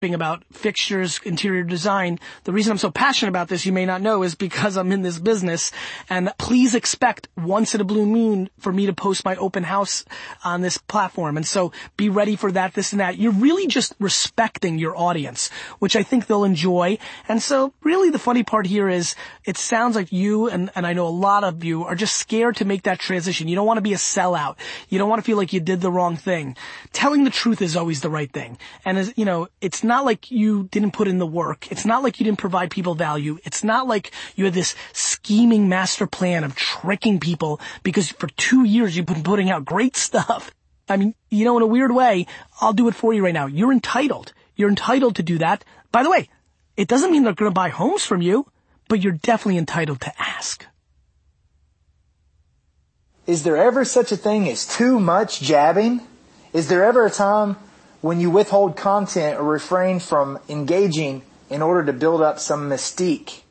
about fixtures, interior design. The reason I'm so passionate about this, you may not know, is because I'm in this business. And please expect once in a blue moon for me to post my open house on this platform. And so be ready for that, this and that. You're really just respecting your audience, which I think they'll enjoy. And so really the funny part here is it sounds like you, and I know a lot of you, are just scared to make that transition. You don't want to be a sellout. You don't want to feel like you did the wrong thing. Telling the truth is always the right thing. And as you know, it's not like you didn't put in the work. It's not like you didn't provide people value. It's not like you had this scheming master plan of tricking people because for 2 years you've been putting out great stuff. I mean, you know, in a weird way, I'll do it for you right now. You're entitled. You're entitled to do that. By the way, it doesn't mean they're going to buy homes from you, but you're definitely entitled to ask. Is there ever such a thing as too much jabbing? Is there ever a time when you withhold content or refrain from engaging in order to build up some mystique?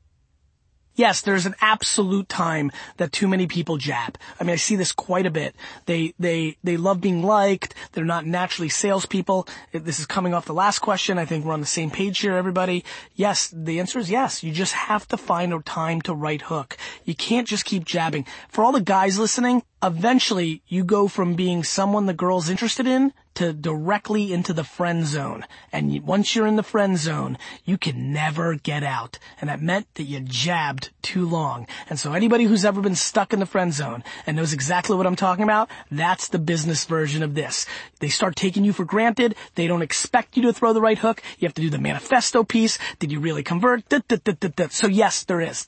Yes, there's an absolute time that too many people jab. I mean, I see this quite a bit. They love being liked. They're not naturally salespeople. This is coming off the last question. I think we're on the same page here, everybody. Yes, the answer is yes. You just have to find a time to right hook. You can't just keep jabbing. For all the guys listening, eventually you go from being someone the girl's interested in to directly into the friend zone. And once you're in the friend zone, you can never get out. And that meant that you jabbed too long. And so anybody who's ever been stuck in the friend zone and knows exactly what I'm talking about, that's the business version of this. They start taking you for granted. They don't expect you to throw the right hook. You have to do the manifesto piece. Did you really convert? So yes, there is.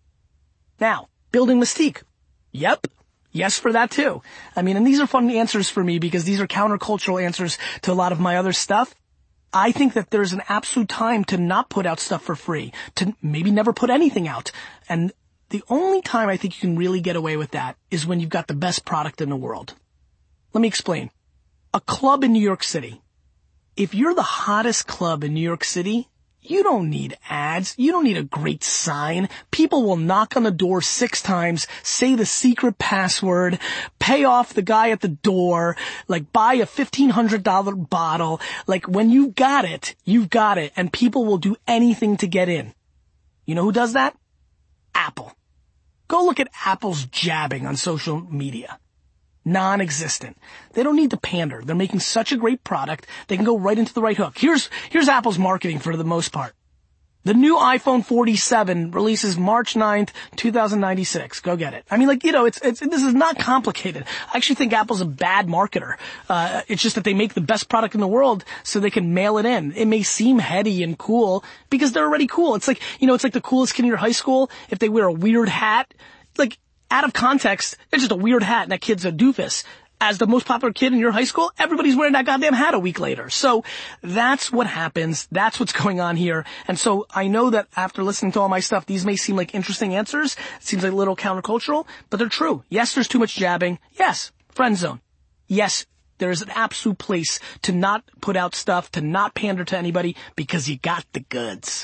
Now, building mystique. Yep. Yes for that too. I mean, and these are fun answers for me because these are countercultural answers to a lot of my other stuff. I think that there's an absolute time to not put out stuff for free, to maybe never put anything out. And the only time I think you can really get away with that is when you've got the best product in the world. Let me explain. A club in New York City. If you're the hottest club in New York City, you don't need ads. You don't need a great sign. People will knock on the door 6 times, say the secret password, pay off the guy at the door, like buy a $1,500 bottle. Like when you've got it, you've got it. And people will do anything to get in. You know who does that? Apple. Go look at Apple's jabbing on social media. Non-existent. They don't need to pander. They're making such a great product, they can go right into the right hook. Here's Apple's marketing for the most part. The new iPhone 47 releases March 9th, 2096. Go get it. I mean, like, you know, this is not complicated. I actually think Apple's a bad marketer. It's just that they make the best product in the world so they can mail it in. It may seem heady and cool because they're already cool. It's like, you know, it's like the coolest kid in your high school. If they wear a weird hat, like, out of context, it's just a weird hat and that kid's a doofus. As the most popular kid in your high school, everybody's wearing that goddamn hat a week later. So that's what happens. That's what's going on here. And so I know that after listening to all my stuff, these may seem like interesting answers. It seems like a little countercultural, but they're true. Yes, there's too much jabbing. Yes, friend zone. Yes, there is an absolute place to not put out stuff, to not pander to anybody because you got the goods.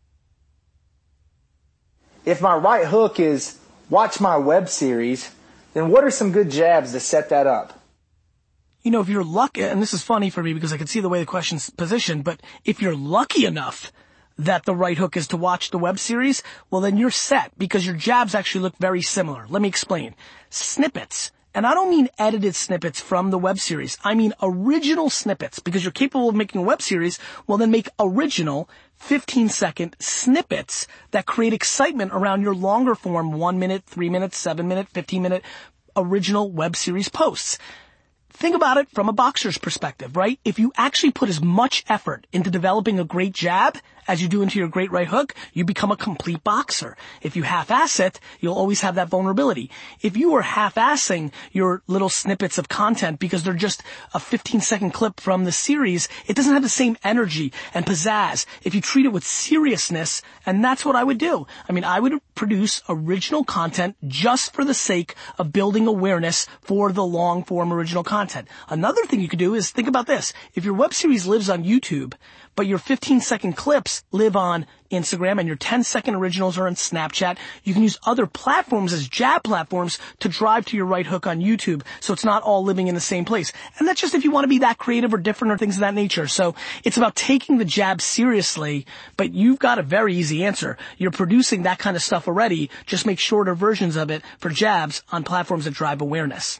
If my right hook is watch my web series, then what are some good jabs to set that up? You know, if you're lucky, and this is funny for me because I can see the way the question's positioned, but if you're lucky enough that the right hook is to watch the web series, well then you're set because your jabs actually look very similar. Let me explain. Snippets. And I don't mean edited snippets from the web series. I mean original snippets. Because you're capable of making a web series, well then make original 15-second snippets that create excitement around your longer form 1 minute, 3 minutes, 7 minute, 15-minute original web series posts. Think about it from a boxer's perspective, right? If you actually put as much effort into developing a great jab as you do into your great right hook, you become a complete boxer. If you half-ass it, you'll always have that vulnerability. If you are half-assing your little snippets of content because they're just a 15-second clip from the series, it doesn't have the same energy and pizzazz. If you treat it with seriousness, and that's what I would do. I mean, I would produce original content just for the sake of building awareness for the long-form original content. Another thing you could do is think about this. If your web series lives on YouTube, but your 15-second clips live on Instagram and your 10-second originals are on Snapchat. You can use other platforms as jab platforms to drive to your right hook on YouTube, so it's not all living in the same place. And that's just if you want to be that creative or different or things of that nature. So it's about taking the jab seriously, but you've got a very easy answer. You're producing that kind of stuff already. Just make shorter versions of it for jabs on platforms that drive awareness.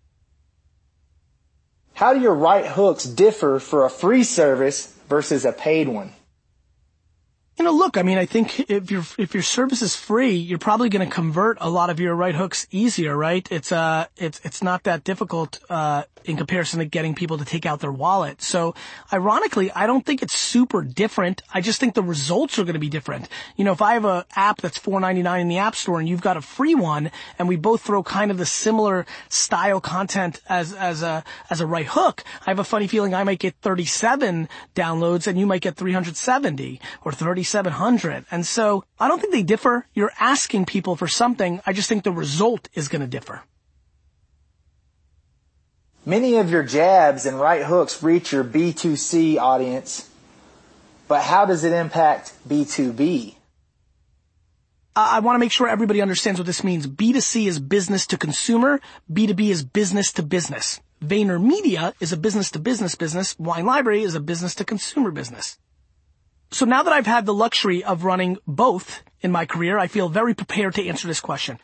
How do your right hooks differ for a free service versus a paid one? Look, I think if your service is free, you're probably going to convert a lot of your right hooks easier, right? It's not that difficult, in comparison to getting people to take out their wallet. So ironically, I don't think it's super different. I just think the results are going to be different. If I have an app that's $4.99 in the App Store and you've got a free one and we both throw kind of the similar style content as a right hook, I have a funny feeling I might get 37 downloads and you might get 370 or 3,700. And so I don't think they differ. You're asking people for something. I just think the result is going to differ. Many of your jabs and right hooks reach your B2C audience, but how does it impact B2B? I want to make sure everybody understands what this means. B2C is business to consumer. B2B is business to business. VaynerMedia is a business to business business. Wine Library is a business to consumer business. So now that I've had the luxury of running both in my career, I feel very prepared to answer this question.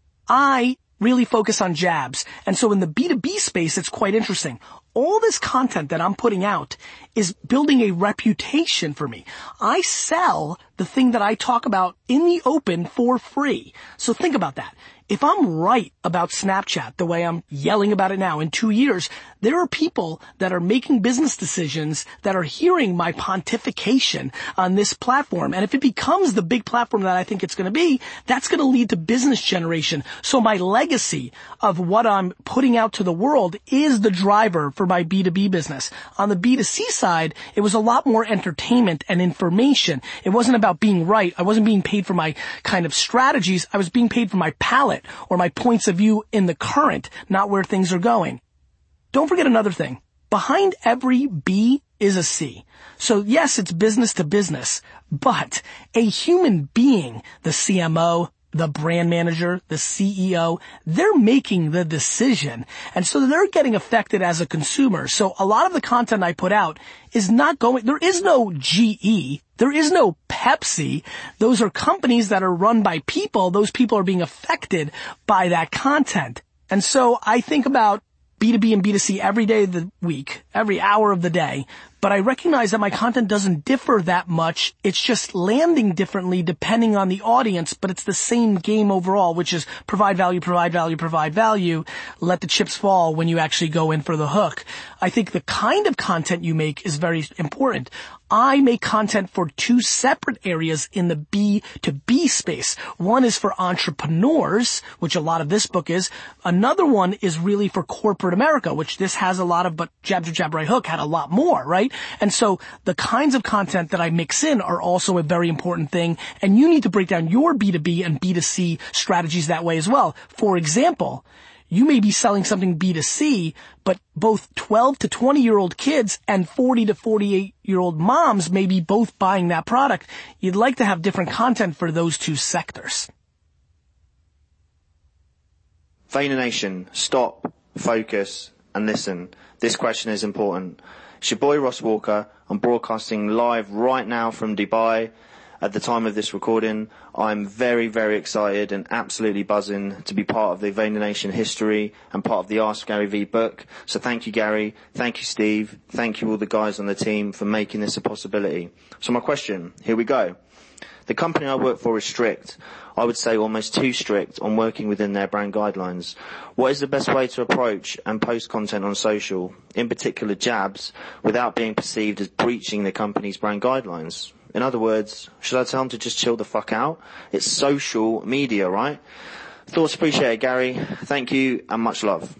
I really focus on jabs. And so in the B2B space, it's quite interesting. All this content that I'm putting out is building a reputation for me. I sell the thing that I talk about in the open for free. So think about that. If I'm right about Snapchat the way I'm yelling about it now, in 2 years, there are people that are making business decisions that are hearing my pontification on this platform. And if it becomes the big platform that I think it's going to be, that's going to lead to business generation. So my legacy of what I'm putting out to the world is the driver for my B2B business. On the B2C side, it was a lot more entertainment and information. It wasn't about being right. I wasn't being paid for my kind of strategies. I was being paid for my palette or my points of view in the current, not where things are going. Don't forget another thing. Behind every B is a C. So yes, it's business to business, but a human being, the CMO, the brand manager, the CEO, they're making the decision. And so they're getting affected as a consumer. So a lot of the content I put out is not going, there is no GE, there is no Pepsi. Those are companies that are run by people. Those people are being affected by that content. And so I think about B2B and B2C every day of the week, every hour of the day. But I recognize that my content doesn't differ that much. It's just landing differently depending on the audience, but it's the same game overall, which is provide value, provide value, provide value. Let the chips fall when you actually go in for the hook. I think the kind of content you make is very important. I make content for two separate areas in the B2B space. One is for entrepreneurs, which a lot of this book is. Another one is really for corporate America, which this has a lot of, but Jab to Jab Right Hook had a lot more, right? And so the kinds of content that I mix in are also a very important thing. And you need to break down your B2B and B2C strategies that way as well. For example, you may be selling something B2C, but both 12 to 20-year-old kids and 40 to 48-year-old moms may be both buying that product. You'd like to have different content for those two sectors. Vayner Nation, stop, focus, and listen. This question is important. It's your boy Ross Walker. I'm broadcasting live right now from Dubai. At the time of this recording, I'm very, very excited and absolutely buzzing to be part of the Vayner Nation history and part of the Ask Gary Vee book. So thank you, Gary. Thank you, Steve. Thank you all the guys on the team for making this a possibility. So my question, here we go. The company I work for is strict. I would say almost too strict on working within their brand guidelines. What is the best way to approach and post content on social, in particular jabs, without being perceived as breaching the company's brand guidelines? In other words, should I tell them to just chill the fuck out? It's social media, right? Thoughts appreciated, Gary. Thank you and much love.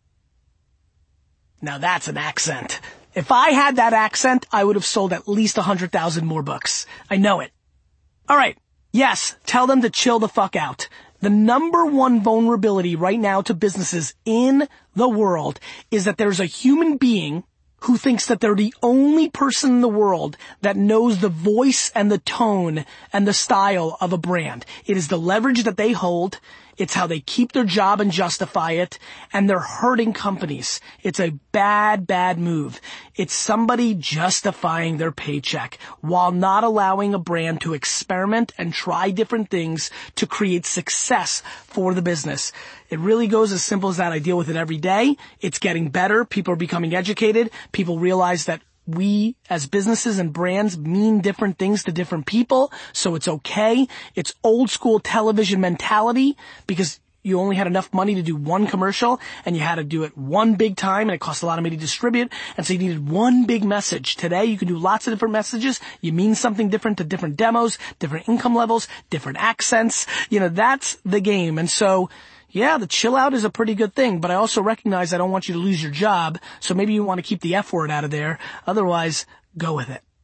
Now that's an accent. If I had that accent, I would have sold at least 100,000 more books. I know it. All right. Yes, tell them to chill the fuck out. The number one vulnerability right now to businesses in the world is that there's a human being who thinks that they're the only person in the world that knows the voice and the tone and the style of a brand. It is the leverage that they hold. It's how they keep their job and justify it, and they're hurting companies. It's a bad, bad move. It's somebody justifying their paycheck while not allowing a brand to experiment and try different things to create success for the business. It really goes as simple as that. I deal with it every day. It's getting better. People are becoming educated. People realize that we as businesses and brands mean different things to different people, so it's okay. It's old school television mentality because you only had enough money to do one commercial and you had to do it one big time and it cost a lot of money to distribute, and so you needed one big message. Today you can do lots of different messages. You mean something different to different demos, different income levels, different accents. That's the game. And so yeah, the chill out is a pretty good thing, but I also recognize I don't want you to lose your job, so maybe you want to keep the F word out of there. Otherwise, go with it.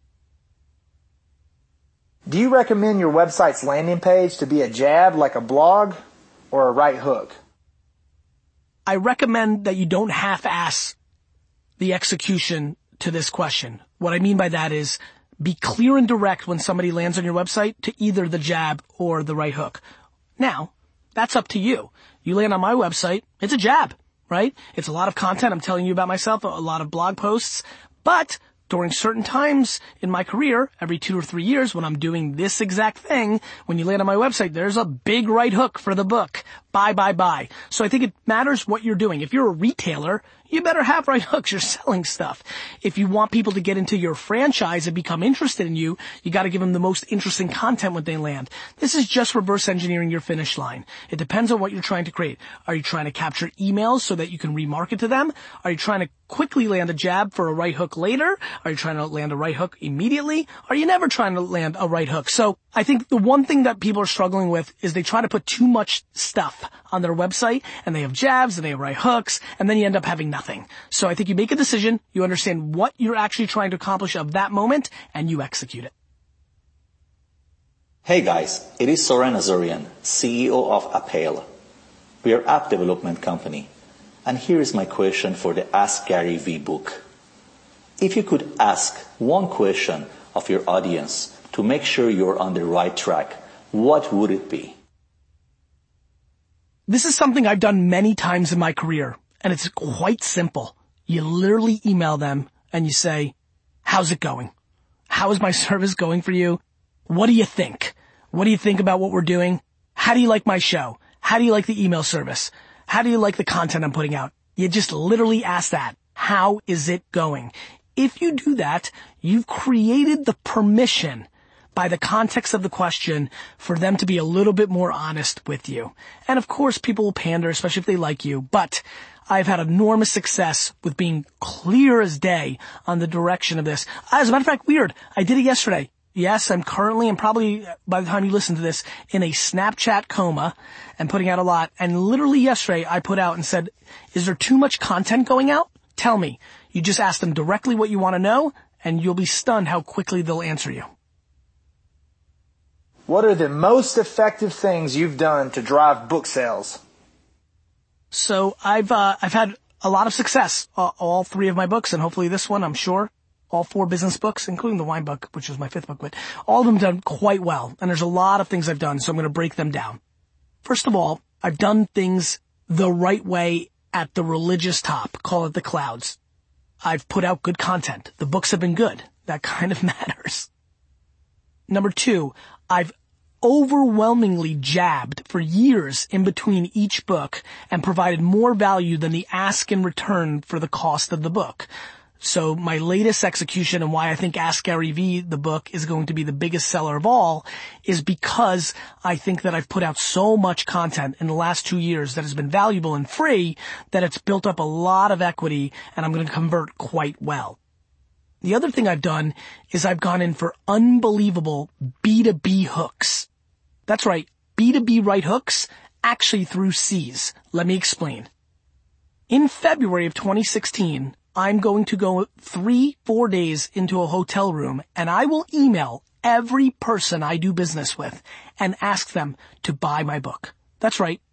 Do you recommend your website's landing page to be a jab like a blog or a right hook? I recommend that you don't half-ass the execution to this question. What I mean by that is be clear and direct when somebody lands on your website to either the jab or the right hook. Now, that's up to you. You land on my website, it's a jab, right? It's a lot of content. I'm telling you about myself, a lot of blog posts, but during certain times in my career, every 2 or 3 years when I'm doing this exact thing, when you land on my website, there's a big right hook for the book. Buy. So I think it matters what you're doing. If you're a retailer, you better have right hooks. You're selling stuff. If you want people to get into your franchise and become interested in you, you got to give them the most interesting content when they land. This is just reverse engineering your finish line. It depends on what you're trying to create. Are you trying to capture emails so that you can remarket to them? Are you trying to quickly land a jab for a right hook later? Are you trying to land a right hook immediately? Are you never trying to land a right hook? So I think the one thing that people are struggling with is they try to put too much stuff on their website, and they have jabs and they have right hooks, and then you end up having nothing. So I think you make a decision, you understand what you're actually trying to accomplish of that moment, and you execute it. Hey guys, it is Soren Azurian, CEO of Appale. We are an app development company. And here is my question for the Ask Gary V book. If you could ask one question of your audience to make sure you're on the right track, what would it be? This is something I've done many times in my career, and it's quite simple. You literally email them and you say, how's it going? How is my service going for you? What do you think? What do you think about what we're doing? How do you like my show? How do you like the email service? How do you like the content I'm putting out? You just literally ask that. How is it going? If you do that, you've created the permission by the context of the question for them to be a little bit more honest with you. And of course, people will pander, especially if they like you, but I've had enormous success with being clear as day on the direction of this. As a matter of fact, weird, I did it yesterday. Yes, I'm currently, and probably by the time you listen to this, in a Snapchat coma and putting out a lot. And literally yesterday, I put out and said, is there too much content going out? Tell me. You just ask them directly what you want to know, and you'll be stunned how quickly they'll answer you. What are the most effective things you've done to drive book sales? So I've had a lot of success, all 3 of my books, and hopefully this one, I'm sure. All 4 business books, including the wine book, which was my 5th book, but all of them done quite well. And there's a lot of things I've done, so I'm going to break them down. First of all, I've done things the right way at the religious top, call it the clouds. I've put out good content. The books have been good. That kind of matters. Number 2, I've overwhelmingly jabbed for years in between each book and provided more value than the ask in return for the cost of the book. So my latest execution and why I think Ask Gary V, the book, is going to be the biggest seller of all is because I think that I've put out so much content in the last 2 years that has been valuable and free that it's built up a lot of equity and I'm going to convert quite well. The other thing I've done is I've gone in for unbelievable B2B hooks. That's right, B2B right hooks, actually through C's. Let me explain. In February of 2016, I'm going to go 3-4 days into a hotel room and I will email every person I do business with and ask them to buy my book. That's right.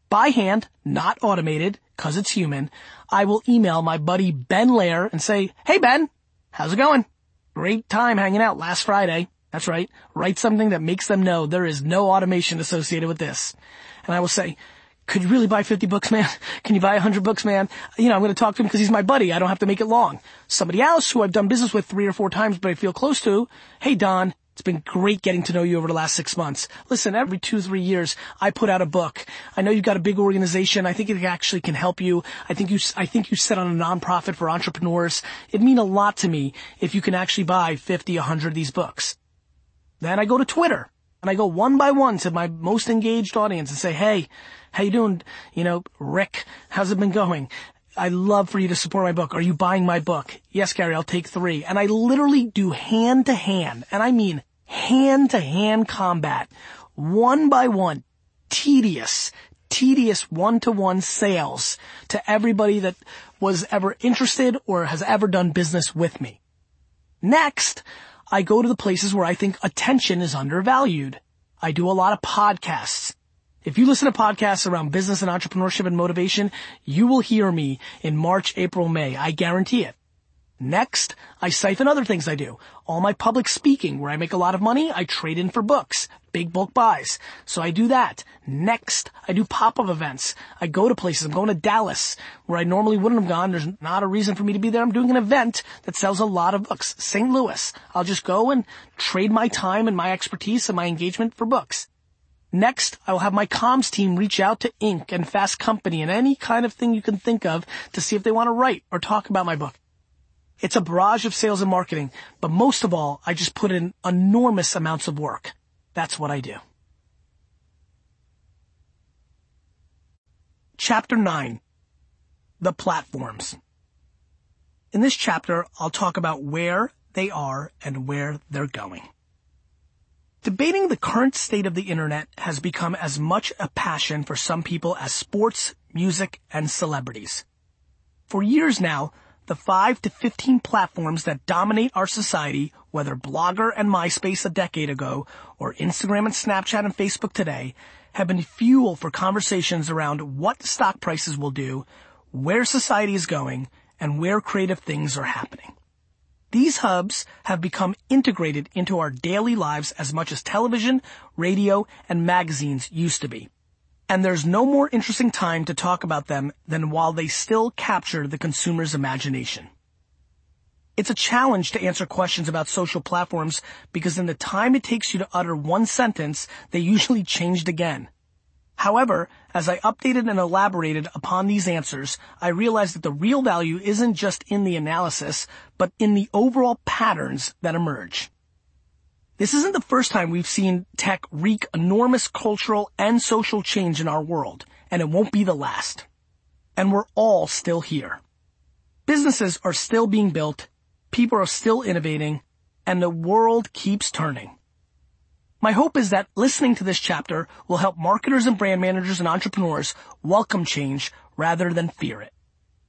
by hand, not automated, cause it's human, I will email my buddy Ben Lair and say, hey Ben, how's it going? Great time hanging out last Friday. That's right. Write something that makes them know there is no automation associated with this. And I will say, could you really buy 50 books, man? Can you buy 100 books, man? I'm going to talk to him because he's my buddy. I don't have to make it long. Somebody else who I've done business with 3 or 4 times, but I feel close to, hey Don, it's been great getting to know you over the last 6 months. Listen, every 2-3 years, I put out a book. I know you've got a big organization. I think it actually can help you. I think you set on a nonprofit for entrepreneurs. It'd mean a lot to me if you can actually buy 50, 100 of these books. Then I go to Twitter and I go one by one to my most engaged audience and say, hey, how you doing? Rick, how's it been going? I'd love for you to support my book. Are you buying my book? Yes, Gary, I'll take 3. And I literally do hand-to-hand, and I mean hand-to-hand combat, one by one, tedious one-to-one sales to everybody that was ever interested or has ever done business with me. Next, I go to the places where I think attention is undervalued. I do a lot of podcasts. If you listen to podcasts around business and entrepreneurship and motivation, you will hear me in March, April, May. I guarantee it. Next, I siphon other things I do. All my public speaking, where I make a lot of money, I trade in for books, big bulk buys. So I do that. Next, I do pop-up events. I go to places. I'm going to Dallas, where I normally wouldn't have gone. There's not a reason for me to be there. I'm doing an event that sells a lot of books. St. Louis. I'll just go and trade my time and my expertise and my engagement for books. Next, I will have my comms team reach out to Inc. and Fast Company and any kind of thing you can think of to see if they want to write or talk about my book. It's a barrage of sales and marketing, but most of all, I just put in enormous amounts of work. That's what I do. Chapter 9. The Platforms. In this chapter, I'll talk about where they are and where they're going. Debating the current state of the internet has become as much a passion for some people as sports, music, and celebrities. For years now, the 5 to 15 platforms that dominate our society, whether Blogger and MySpace a decade ago, or Instagram and Snapchat and Facebook today, have been fuel for conversations around what stock prices will do, where society is going, and where creative things are happening. These hubs have become integrated into our daily lives as much as television, radio, and magazines used to be. And there's no more interesting time to talk about them than while they still capture the consumer's imagination. It's a challenge to answer questions about social platforms because in the time it takes you to utter one sentence, they usually changed again. However, as I updated and elaborated upon these answers, I realized that the real value isn't just in the analysis, but in the overall patterns that emerge. This isn't the first time we've seen tech wreak enormous cultural and social change in our world, and it won't be the last. And we're all still here. Businesses are still being built, people are still innovating, and the world keeps turning. My hope is that listening to this chapter will help marketers and brand managers and entrepreneurs welcome change rather than fear it.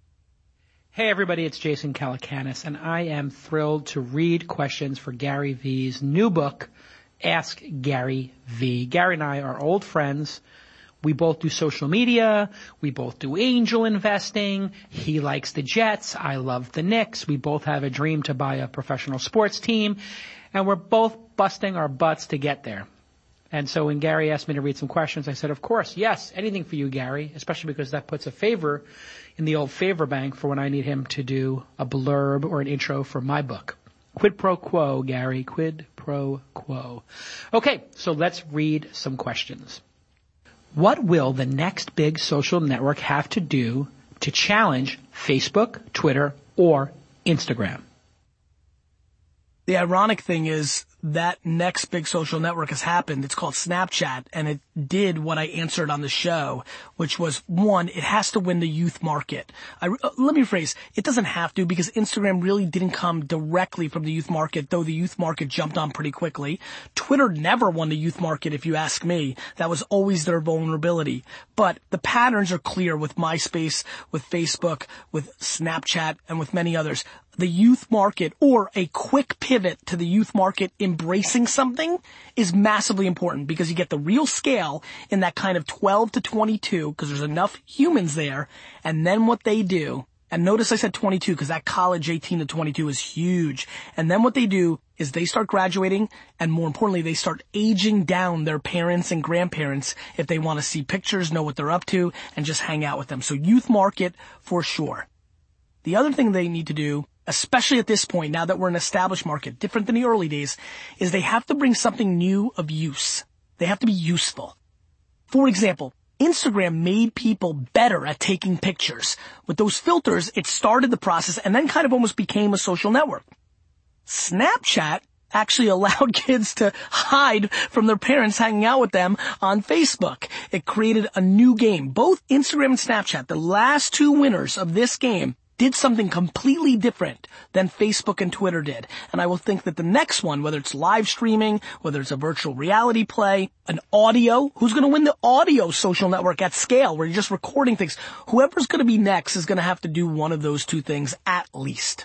Hey everybody, it's Jason Calacanis, and I am thrilled to read questions for Gary V's new book, Ask Gary V. Gary and I are old friends. We both do social media. We both do angel investing. He likes the Jets. I love the Knicks. We both have a dream to buy a professional sports team. And we're both busting our butts to get there. And so when Gary asked me to read some questions, I said, of course, yes, anything for you, Gary, especially because that puts a favor in the old favor bank for when I need him to do a blurb or an intro for my book. Quid pro quo, Gary, quid pro quo. Okay, so let's read some questions. What will the next big social network have to do to challenge Facebook, Twitter, or Instagram? The ironic thing is that next big social network has happened. It's called Snapchat, and it did what I answered on the show, which was, one, it has to win the youth market. Let me rephrase. It doesn't have to because Instagram really didn't come directly from the youth market, though the youth market jumped on pretty quickly. Twitter never won the youth market, if you ask me. That was always their vulnerability. But the patterns are clear with MySpace, with Facebook, with Snapchat, and with many others. the youth market or a quick pivot to the youth market embracing something is massively important because you get the real scale in that kind of 12 to 22 because there's enough humans there. And then what they do, and notice I said 22 because that college 18 to 22 is huge. And then what they do is they start graduating, and more importantly, they start aging down their parents and grandparents if they want to see pictures, know what they're up to, and just hang out with them. So youth market for sure. The other thing they need to do, especially at this point, now that we're an established market, different than the early days, is they have to bring something new of use. They have to be useful. For example, Instagram made people better at taking pictures. With those filters, it started the process and then kind of almost became a social network. Snapchat actually allowed kids to hide from their parents hanging out with them on Facebook. It created a new game. Both Instagram and Snapchat, the last two winners of this game, did something completely different than Facebook and Twitter did. And I will think that the next one, whether it's live streaming, whether it's a virtual reality play, an audio, who's going to win the audio social network at scale where you're just recording things? Whoever's going to be next is going to have to do one of those two things at least.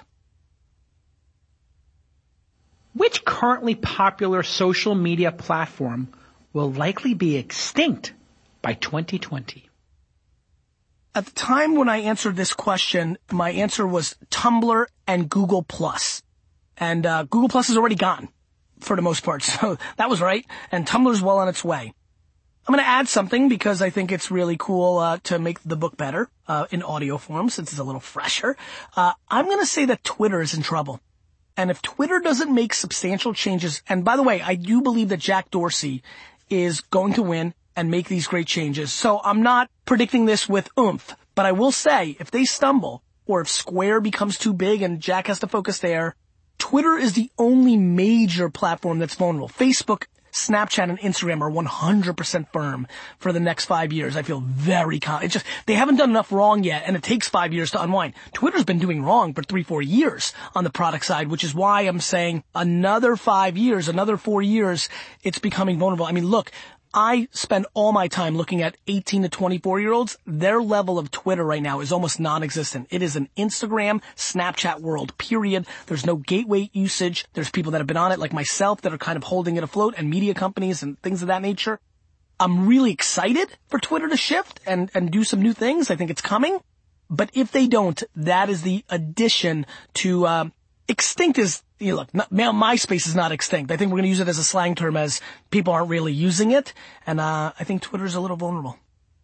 Which currently popular social media platform will likely be extinct by 2020? At the time when I answered this question, my answer was Tumblr and Google+. And Google+ is already gone for the most part, so that was right. And Tumblr's well on its way. I'm going to add something because I think it's really cool to make the book better in audio form since it's a little fresher. I'm going to say that Twitter is in trouble. And if Twitter doesn't make substantial changes, and by the way, I do believe that Jack Dorsey is going to win and make these great changes. So I'm not predicting this with oomph, but I will say if they stumble or if Square becomes too big and Jack has to focus there, Twitter is the only major platform that's vulnerable. Facebook, Snapchat, and Instagram are 100% firm for the next 5 years. I feel very it's just, they haven't done enough wrong yet, and it takes 5 years to unwind. Twitter's been doing wrong for 3-4 years on the product side, which is why I'm saying another 5 years, another 4 years, it's becoming vulnerable. I mean, look, I spend all my time looking at 18 to 24-year-olds. Their level of Twitter right now is almost non-existent. It is an Instagram, Snapchat world, period. There's no gateway usage. There's people that have been on it, like myself, that are kind of holding it afloat, and media companies and things of that nature. I'm really excited for Twitter to shift and do some new things. I think it's coming. But if they don't, that is the addition to extinct is, look, MySpace is not extinct. I think we're going to use it as a slang term as people aren't really using it. And I think Twitter's a little vulnerable.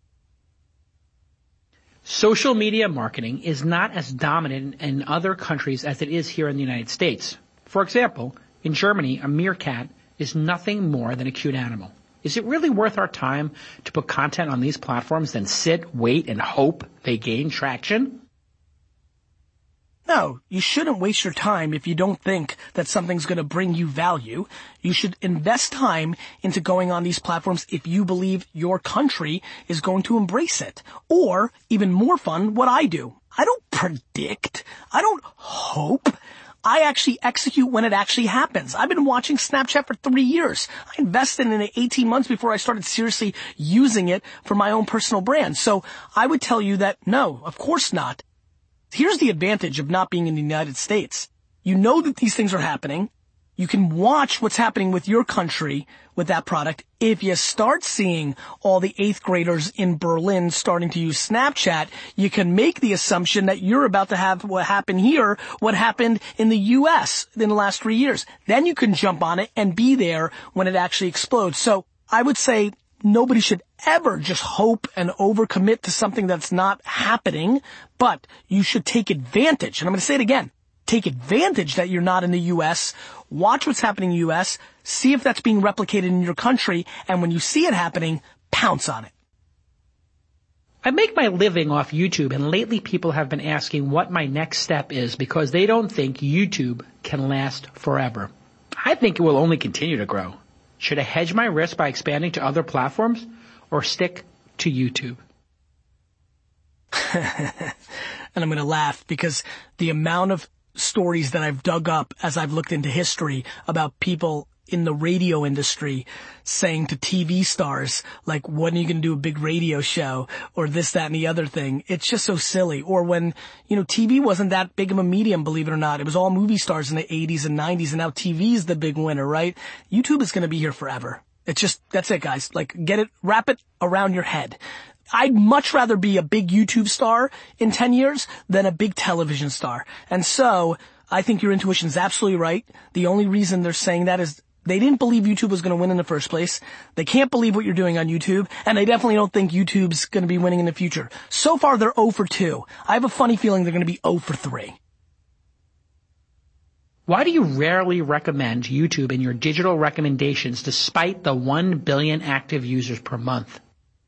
Social media marketing is not as dominant in other countries as it is here in the United States. For example, in Germany, a meerkat is nothing more than a cute animal. Is it really worth our time to put content on these platforms, then sit, wait, and hope they gain traction? No, you shouldn't waste your time if you don't think that something's going to bring you value. You should invest time into going on these platforms if you believe your country is going to embrace it. Or, even more fun, what I do. I don't predict. I don't hope. I actually execute when it actually happens. I've been watching Snapchat for 3 years. I invested in it 18 months before I started seriously using it for my own personal brand. So I would tell you that no, of course not. Here's the advantage of not being in the United States. You know that these things are happening. You can watch what's happening with your country with that product. If you start seeing all the 8th graders in Berlin starting to use Snapchat, you can make the assumption that you're about to have what happened here, what happened in the U.S. in the last 3 years. Then you can jump on it and be there when it actually explodes. So I would say nobody should ever just hope and overcommit to something that's not happening, but you should take advantage. And I'm going to say it again. Take advantage that you're not in the U.S. Watch what's happening in the U.S. See if that's being replicated in your country. And when you see it happening, pounce on it. I make my living off YouTube, and lately people have been asking what my next step is because they don't think YouTube can last forever. I think it will only continue to grow. Should I hedge my risk by expanding to other platforms or stick to YouTube? And I'm going to laugh because the amount of stories that I've dug up as I've looked into history about people in the radio industry saying to TV stars, like, when are you going to do a big radio show or this, that, and the other thing? It's just so silly. Or when, TV wasn't that big of a medium, believe it or not. It was all movie stars in the 80s and 90s, and now TV is the big winner, right? YouTube is going to be here forever. It's just, that's it, guys. Like, wrap it around your head. I'd much rather be a big YouTube star in 10 years than a big television star. And so, I think your intuition is absolutely right. The only reason they're saying that is they didn't believe YouTube was going to win in the first place. They can't believe what you're doing on YouTube, and they definitely don't think YouTube's going to be winning in the future. So far, they're 0 for 2. I have a funny feeling they're going to be 0 for 3. Why do you rarely recommend YouTube in your digital recommendations despite the 1 billion active users per month?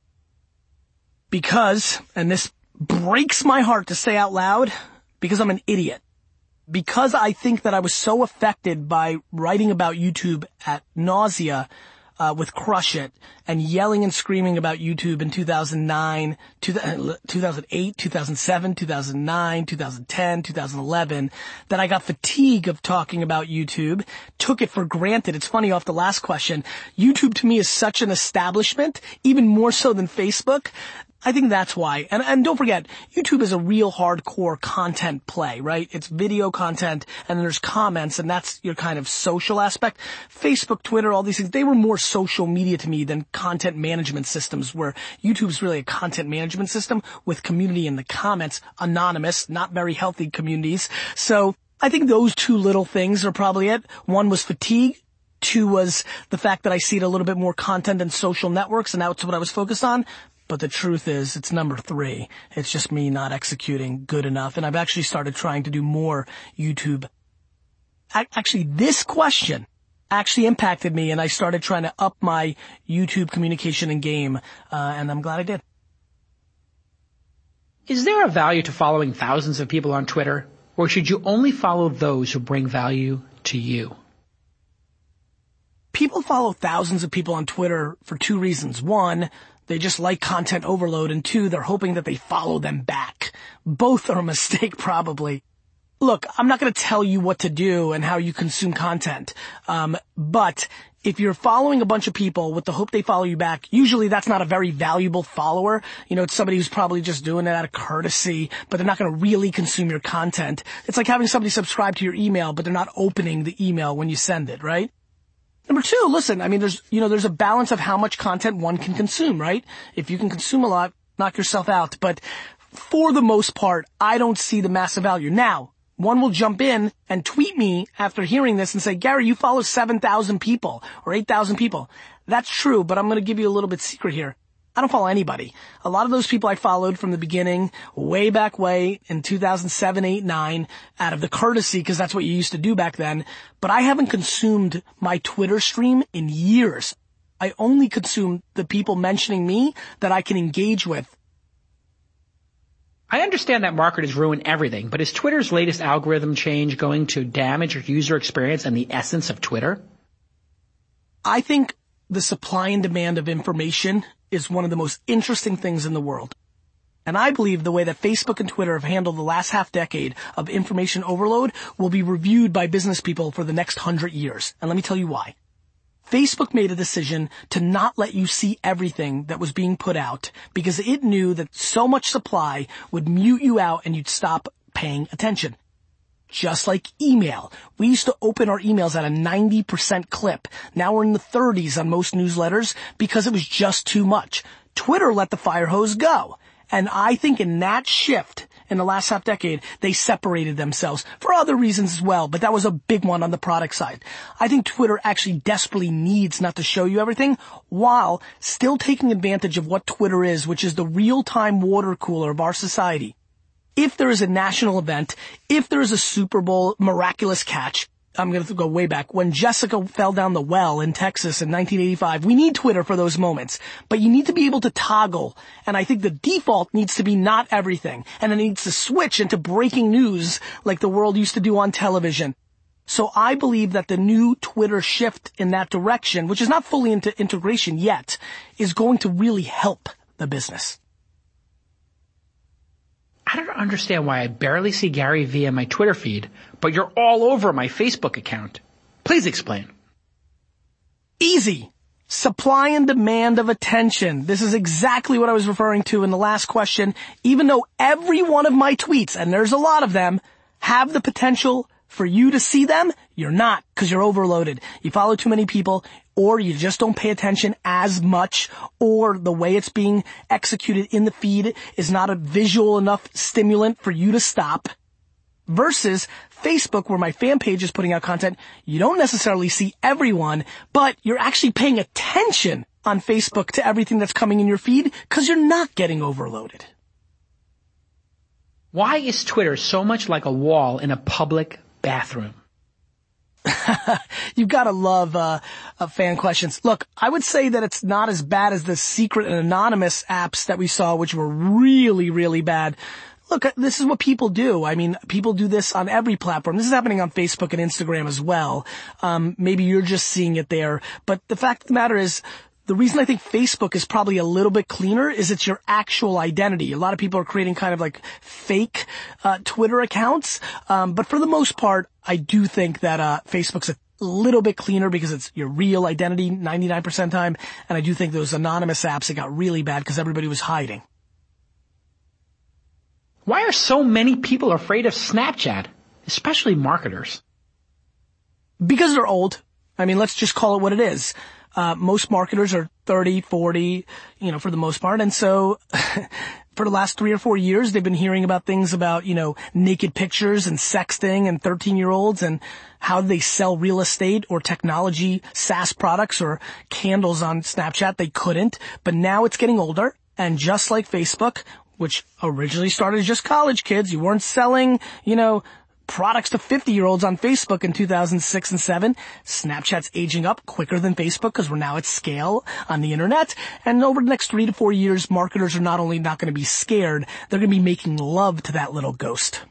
Because, and this breaks my heart to say out loud, because I'm an idiot. Because I think that I was so affected by writing about YouTube at nausea with Crush It and yelling and screaming about YouTube in 2009, 2008, 2007, 2009, 2010, 2011, that I got fatigue of talking about YouTube, took it for granted. It's funny, off the last question, YouTube to me is such an establishment, even more so than Facebook. I think that's why. And don't forget, YouTube is a real hardcore content play, right? It's video content, and then there's comments, and that's your kind of social aspect. Facebook, Twitter, all these things, they were more social media to me than content management systems, where YouTube's really a content management system with community in the comments, anonymous, not very healthy communities. So I think those two little things are probably it. One was fatigue. 2 was the fact that I see it a little bit more content and social networks, and that's what I was focused on. But the truth is, it's number 3. It's just me not executing good enough. And I've actually started trying to do more YouTube. Actually, this question actually impacted me, and I started trying to up my YouTube communication and game, and I'm glad I did. Is there a value to following thousands of people on Twitter, or should you only follow those who bring value to you? People follow thousands of people on Twitter for 2 reasons. 1, they just like content overload, and 2, they're hoping that they follow them back. Both are a mistake, probably. Look, I'm not going to tell you what to do and how you consume content, but if you're following a bunch of people with the hope they follow you back, usually that's not a very valuable follower. It's somebody who's probably just doing it out of courtesy, but they're not going to really consume your content. It's like having somebody subscribe to your email, but they're not opening the email when you send it, right? Number 2, listen, there's a balance of how much content one can consume, right? If you can consume a lot, knock yourself out. But for the most part, I don't see the massive value. Now, one will jump in and tweet me after hearing this and say, Gary, you follow 7,000 people or 8,000 people. That's true, but I'm going to give you a little bit secret here. I don't follow anybody. A lot of those people I followed from the beginning, way back in 2007, 8, 9, out of the courtesy, because that's what you used to do back then. But I haven't consumed my Twitter stream in years. I only consume the people mentioning me that I can engage with. I understand that marketers ruin everything, but is Twitter's latest algorithm change going to damage your user experience and the essence of Twitter? I think the supply and demand of information is one of the most interesting things in the world. And I believe the way that Facebook and Twitter have handled the last half decade of information overload will be reviewed by business people for the next 100 years. And let me tell you why. Facebook made a decision to not let you see everything that was being put out because it knew that so much supply would mute you out and you'd stop paying attention. Just like email. We used to open our emails at a 90% clip. Now we're in the 30s on most newsletters because it was just too much. Twitter let the fire hose go. And I think in that shift in the last half decade, they separated themselves for other reasons as well, but that was a big one on the product side. I think Twitter actually desperately needs not to show you everything while still taking advantage of what Twitter is, which is the real-time water cooler of our society. If there is a national event, if there is a Super Bowl miraculous catch, I'm going to go way back. When Jessica fell down the well in Texas in 1985, we need Twitter for those moments. But you need to be able to toggle. And I think the default needs to be not everything. And it needs to switch into breaking news like the world used to do on television. So I believe that the new Twitter shift in that direction, which is not fully into integration yet, is going to really help the business. I don't understand why I barely see Gary Vee in my Twitter feed, but you're all over my Facebook account. Please explain. Easy. Supply and demand of attention. This is exactly what I was referring to in the last question. Even though every one of my tweets, and there's a lot of them, have the potential for you to see them, you're not, because you're overloaded. You follow too many people, or you just don't pay attention as much, or the way it's being executed in the feed is not a visual enough stimulant for you to stop. Versus Facebook, where my fan page is putting out content, you don't necessarily see everyone, but you're actually paying attention on Facebook to everything that's coming in your feed because you're not getting overloaded. Why is Twitter so much like a wall in a public bathroom? You've got to love fan questions. Look, I would say that it's not as bad as the secret and anonymous apps that we saw, which were really, really bad. Look, this is what people do. I mean, people do this on every platform. This is happening on Facebook and Instagram as well. Maybe you're just seeing it there. But the fact of the matter is, the reason I think Facebook is probably a little bit cleaner is it's your actual identity. A lot of people are creating kind of like fake Twitter accounts. But for the most part, I do think that Facebook's a little bit cleaner because it's your real identity 99% of the time. And I do think those anonymous apps, it got really bad because everybody was hiding. Why are so many people afraid of Snapchat, especially marketers? Because they're old. I mean, let's just call it what it is. Most marketers are 30, 40, for the most part. And so for the last 3 or 4 years, they've been hearing about things about, naked pictures and sexting and 13-year-olds and how they sell real estate or technology, SaaS products or candles on Snapchat. They couldn't, but now it's getting older. And just like Facebook, which originally started as just college kids, you weren't selling, products to 50-year-olds on Facebook in 2006 and 2007. Snapchat's aging up quicker than Facebook because we're now at scale on the internet. And over the next 3 to 4 years, marketers are not only not going to be scared, they're going to be making love to that little ghost.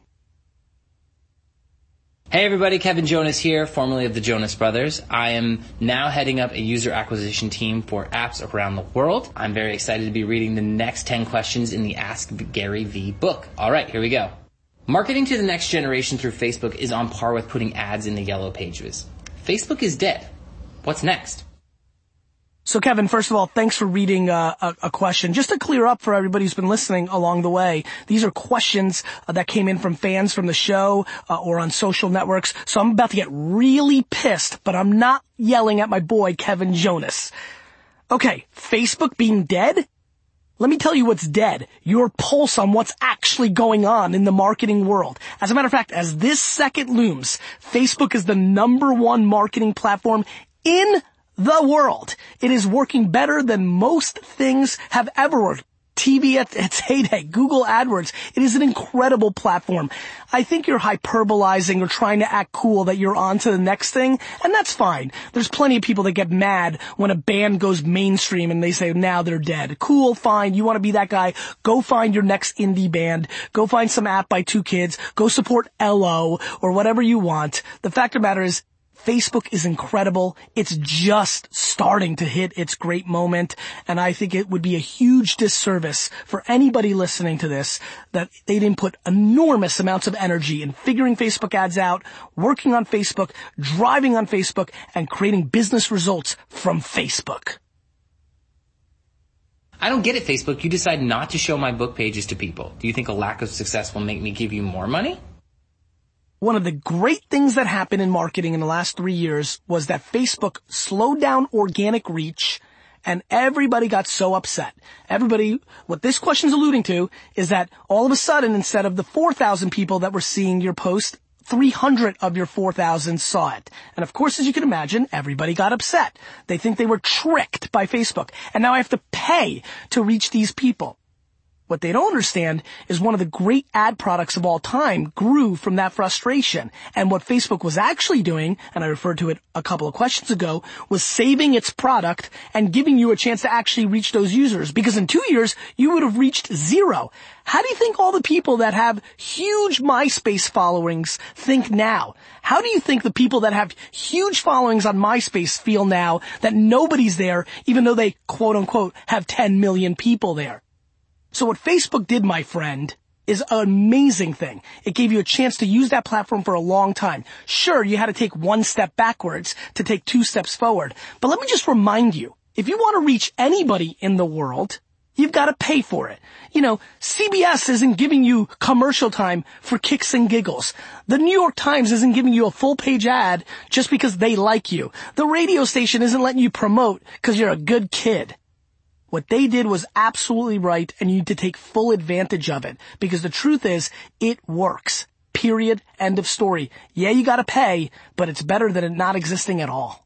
Hey everybody, Kevin Jonas here, formerly of the Jonas Brothers. I am now heading up a user acquisition team for apps around the world. I'm very excited to be reading the next 10 questions in the Ask Gary V book. All right, here we go. Marketing to the next generation through Facebook is on par with putting ads in the yellow pages. Facebook is dead. What's next? So Kevin, first of all, thanks for reading a question. Just to clear up for everybody who's been listening along the way, these are questions that came in from fans from the show or on social networks. So I'm about to get really pissed, but I'm not yelling at my boy Kevin Jonas. Okay, Facebook being dead? Let me tell you what's dead. Your pulse on what's actually going on in the marketing world. As a matter of fact, as this second looms, Facebook is the #1 marketing platform in the world. It is working better than most things have ever worked. TV at its heyday, Google AdWords. It is an incredible platform. I think you're hyperbolizing or trying to act cool that you're on to the next thing, and that's fine. There's plenty of people that get mad when a band goes mainstream and they say now they're dead. Cool, fine. You want to be that guy? Go find your next indie band. Go find some app by 2 kids. Go support LO or whatever you want. The fact of the matter is, Facebook is incredible. It's just starting to hit its great moment, and I think it would be a huge disservice for anybody listening to this that they didn't put enormous amounts of energy in figuring Facebook ads out, working on Facebook, driving on Facebook, and creating business results from Facebook. I don't get it, Facebook. You decide not to show my book pages to people. Do you think a lack of success will make me give you more money? One of the great things that happened in marketing in the last 3 years was that Facebook slowed down organic reach and everybody got so upset. What this question's alluding to is that all of a sudden, instead of the 4,000 people that were seeing your post, 300 of your 4,000 saw it. And of course, as you can imagine, everybody got upset. They think they were tricked by Facebook. And now I have to pay to reach these people. What they don't understand is one of the great ad products of all time grew from that frustration. And what Facebook was actually doing, and I referred to it a couple of questions ago, was saving its product and giving you a chance to actually reach those users. Because in 2 years, you would have reached 0. How do you think all the people that have huge MySpace followings think now? How do you think the people that have huge followings on MySpace feel now that nobody's there, even though they, quote unquote, have 10 million people there? So what Facebook did, my friend, is an amazing thing. It gave you a chance to use that platform for a long time. Sure, you had to take one step backwards to take two steps forward. But let me just remind you, if you want to reach anybody in the world, you've got to pay for it. You know, CBS isn't giving you commercial time for kicks and giggles. The New York Times isn't giving you a full-page ad just because they like you. The radio station isn't letting you promote because you're a good kid. What they did was absolutely right, and you need to take full advantage of it, because the truth is, it works. Period. End of story. Yeah, you gotta pay, but it's better than it not existing at all.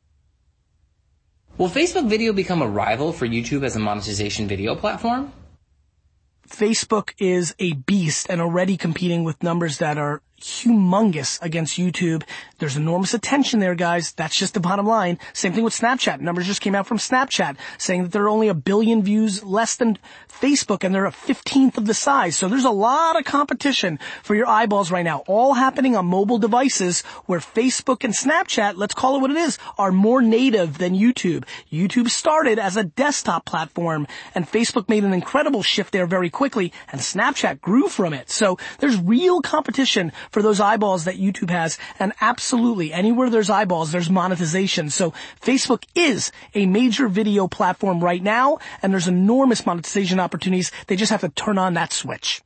Will Facebook video become a rival for YouTube as a monetization video platform? Facebook is a beast and already competing with numbers that are humongous against YouTube. There's enormous attention there, guys. That's just the bottom line. Same thing with Snapchat. Numbers just came out from Snapchat saying that there are only 1 billion views less than Facebook, and they're a 15th of the size. So there's a lot of competition for your eyeballs right now, all happening on mobile devices where Facebook and Snapchat, let's call it what it is, are more native than YouTube. YouTube started as a desktop platform, and Facebook made an incredible shift there very quickly, and Snapchat grew from it. So there's real competition for those eyeballs that YouTube has, and absolutely, anywhere there's eyeballs, there's monetization. So Facebook is a major video platform right now, and there's enormous monetization opportunities. They just have to turn on that switch.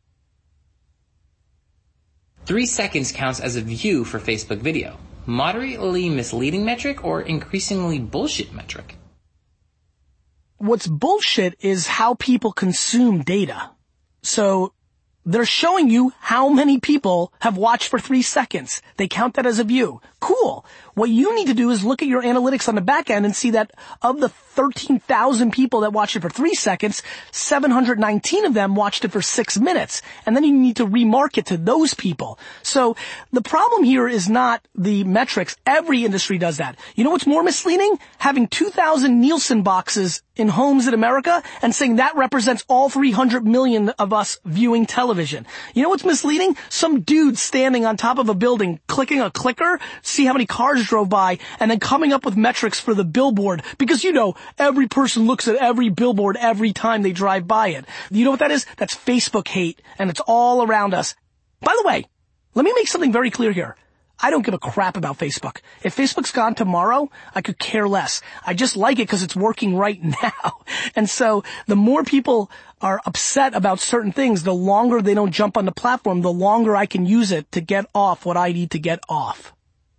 3 seconds counts as a view for Facebook video. Moderately misleading metric or increasingly bullshit metric? What's bullshit is how people consume data. So they're showing you how many people have watched for 3 seconds. They count that as a view. Cool. What you need to do is look at your analytics on the back end and see that of the 13,000 people that watched it for 3 seconds, 719 of them watched it for 6 minutes. And then you need to remarket to those people. So the problem here is not the metrics. Every industry does that. You know what's more misleading? Having 2,000 Nielsen boxes in homes in America and saying that represents all 300 million of us viewing television. You know what's misleading? Some dude standing on top of a building, clicking a clicker, see how many cars drove by, and then coming up with metrics for the billboard. Because, you know, every person looks at every billboard every time they drive by it. You know what that is? That's Facebook hate, and it's all around us. By the way, let me make something very clear here. I don't give a crap about Facebook. If Facebook's gone tomorrow, I could care less. I just like it because it's working right now. And so the more people are upset about certain things, the longer they don't jump on the platform, the longer I can use it to get off what I need to get off.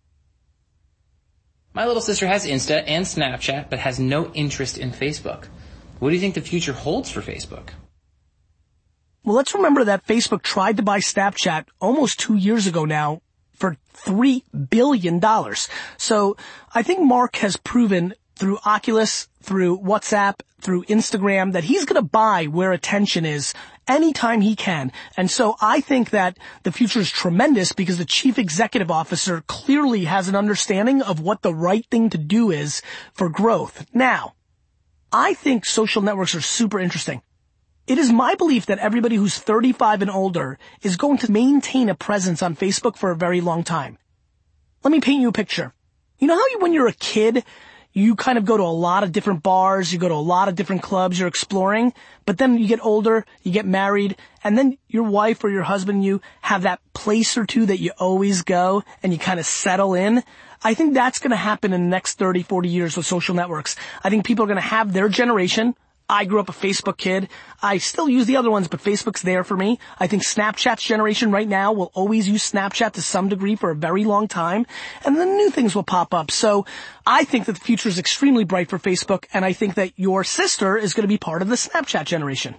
My little sister has Insta and Snapchat, but has no interest in Facebook. What do you think the future holds for Facebook? Well, let's remember that Facebook tried to buy Snapchat almost 2 years ago now for $3 billion. So I think Mark has proven through Oculus, through WhatsApp, through Instagram, that he's going to buy where attention is anytime he can. And so I think that the future is tremendous because the chief executive officer clearly has an understanding of what the right thing to do is for growth. Now, I think social networks are super interesting. It is my belief that everybody who's 35 and older is going to maintain a presence on Facebook for a very long time. Let me paint you a picture. You know how when you're a kid, you kind of go to a lot of different bars, you go to a lot of different clubs, you're exploring, but then you get older, you get married, and then your wife or your husband and you have that place or two that you always go and you kind of settle in. I think that's going to happen in the next 30, 40 years with social networks. I think people are going to have their generation. I grew up a Facebook kid. I still use the other ones, but Facebook's there for me. I think Snapchat's generation right now will always use Snapchat to some degree for a very long time, and then new things will pop up. So I think that the future is extremely bright for Facebook, and I think that your sister is going to be part of the Snapchat generation.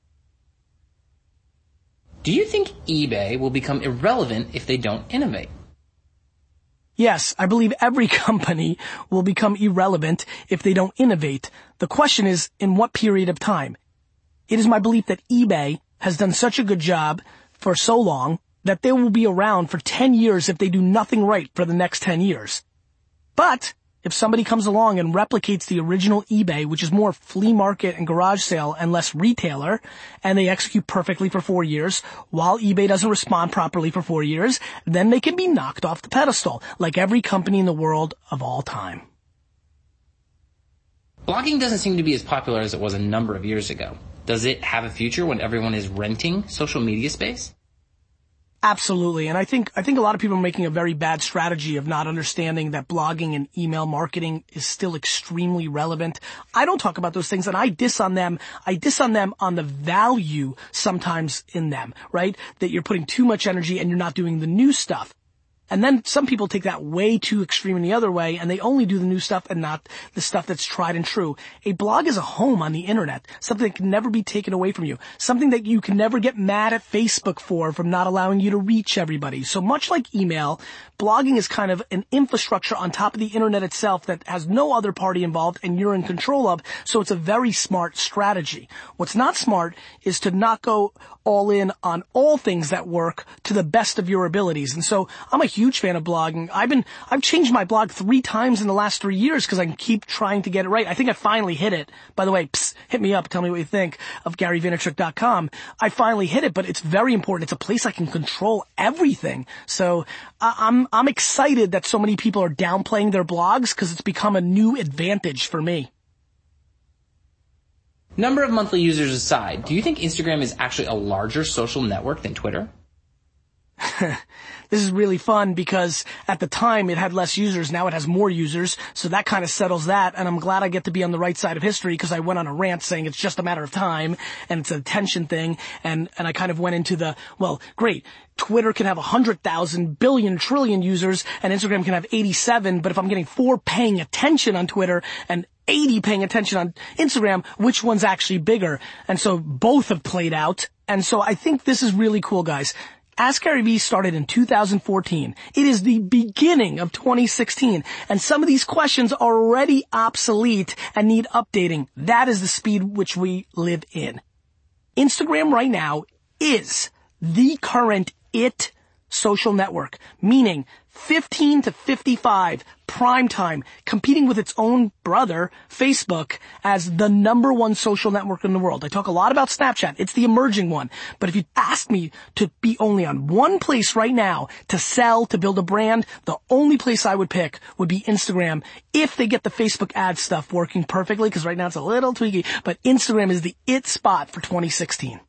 Do you think eBay will become irrelevant if they don't innovate? Yes, I believe every company will become irrelevant if they don't innovate. The question is, in what period of time? It is my belief that eBay has done such a good job for so long that they will be around for 10 years if they do nothing right for the next 10 years. But if somebody comes along and replicates the original eBay, which is more flea market and garage sale and less retailer, and they execute perfectly for 4 years, while eBay doesn't respond properly for 4 years, then they can be knocked off the pedestal, like every company in the world of all time. Blogging doesn't seem to be as popular as it was a number of years ago. Does it have a future when everyone is renting social media space? Absolutely. And I think a lot of people are making a very bad strategy of not understanding that blogging and email marketing is still extremely relevant. I don't talk about those things, and I diss on them. I diss on them on the value sometimes in them, right? That you're putting too much energy and you're not doing the new stuff. And then some people take that way too extreme in the other way, and they only do the new stuff and not the stuff that's tried and true. A blog is a home on the internet, something that can never be taken away from you, something that you can never get mad at Facebook for not allowing you to reach everybody. So much like email, blogging is kind of an infrastructure on top of the internet itself that has no other party involved and you're in control of, so it's a very smart strategy. What's not smart is to not go all in on all things that work to the best of your abilities. And so I'm a huge fan of blogging. I've changed my blog 3 times in the last 3 years because I keep trying to get it right. I think I finally hit it. By the way, hit me up. Tell me what you think of GaryVaynerchuk.com. I finally hit it, but it's very important. It's a place I can control everything. So I'm excited that so many people are downplaying their blogs because it's become a new advantage for me. Number of monthly users aside, do you think Instagram is actually a larger social network than Twitter? This is really fun because at the time it had less users. Now it has more users. So that kind of settles that. And I'm glad I get to be on the right side of history because I went on a rant saying it's just a matter of time and it's an attention thing. And I kind of went into great. Twitter can have 100,000 billion trillion users and Instagram can have 87. But if I'm getting 4 paying attention on Twitter and 80 paying attention on Instagram, which one's actually bigger? And so both have played out. And so I think this is really cool, guys. Ask Gary Vee started in 2014. It is the beginning of 2016, and some of these questions are already obsolete and need updating. That is the speed which we live in. Instagram right now is the current social network, meaning 15 to 55, prime time, competing with its own brother, Facebook, as the number 1 social network in the world. I talk a lot about Snapchat. It's the emerging one. But if you ask me to be only on one place right now to sell, to build a brand, the only place I would pick would be Instagram if they get the Facebook ad stuff working perfectly, because right now it's a little tweaky, but Instagram is the spot for 2016.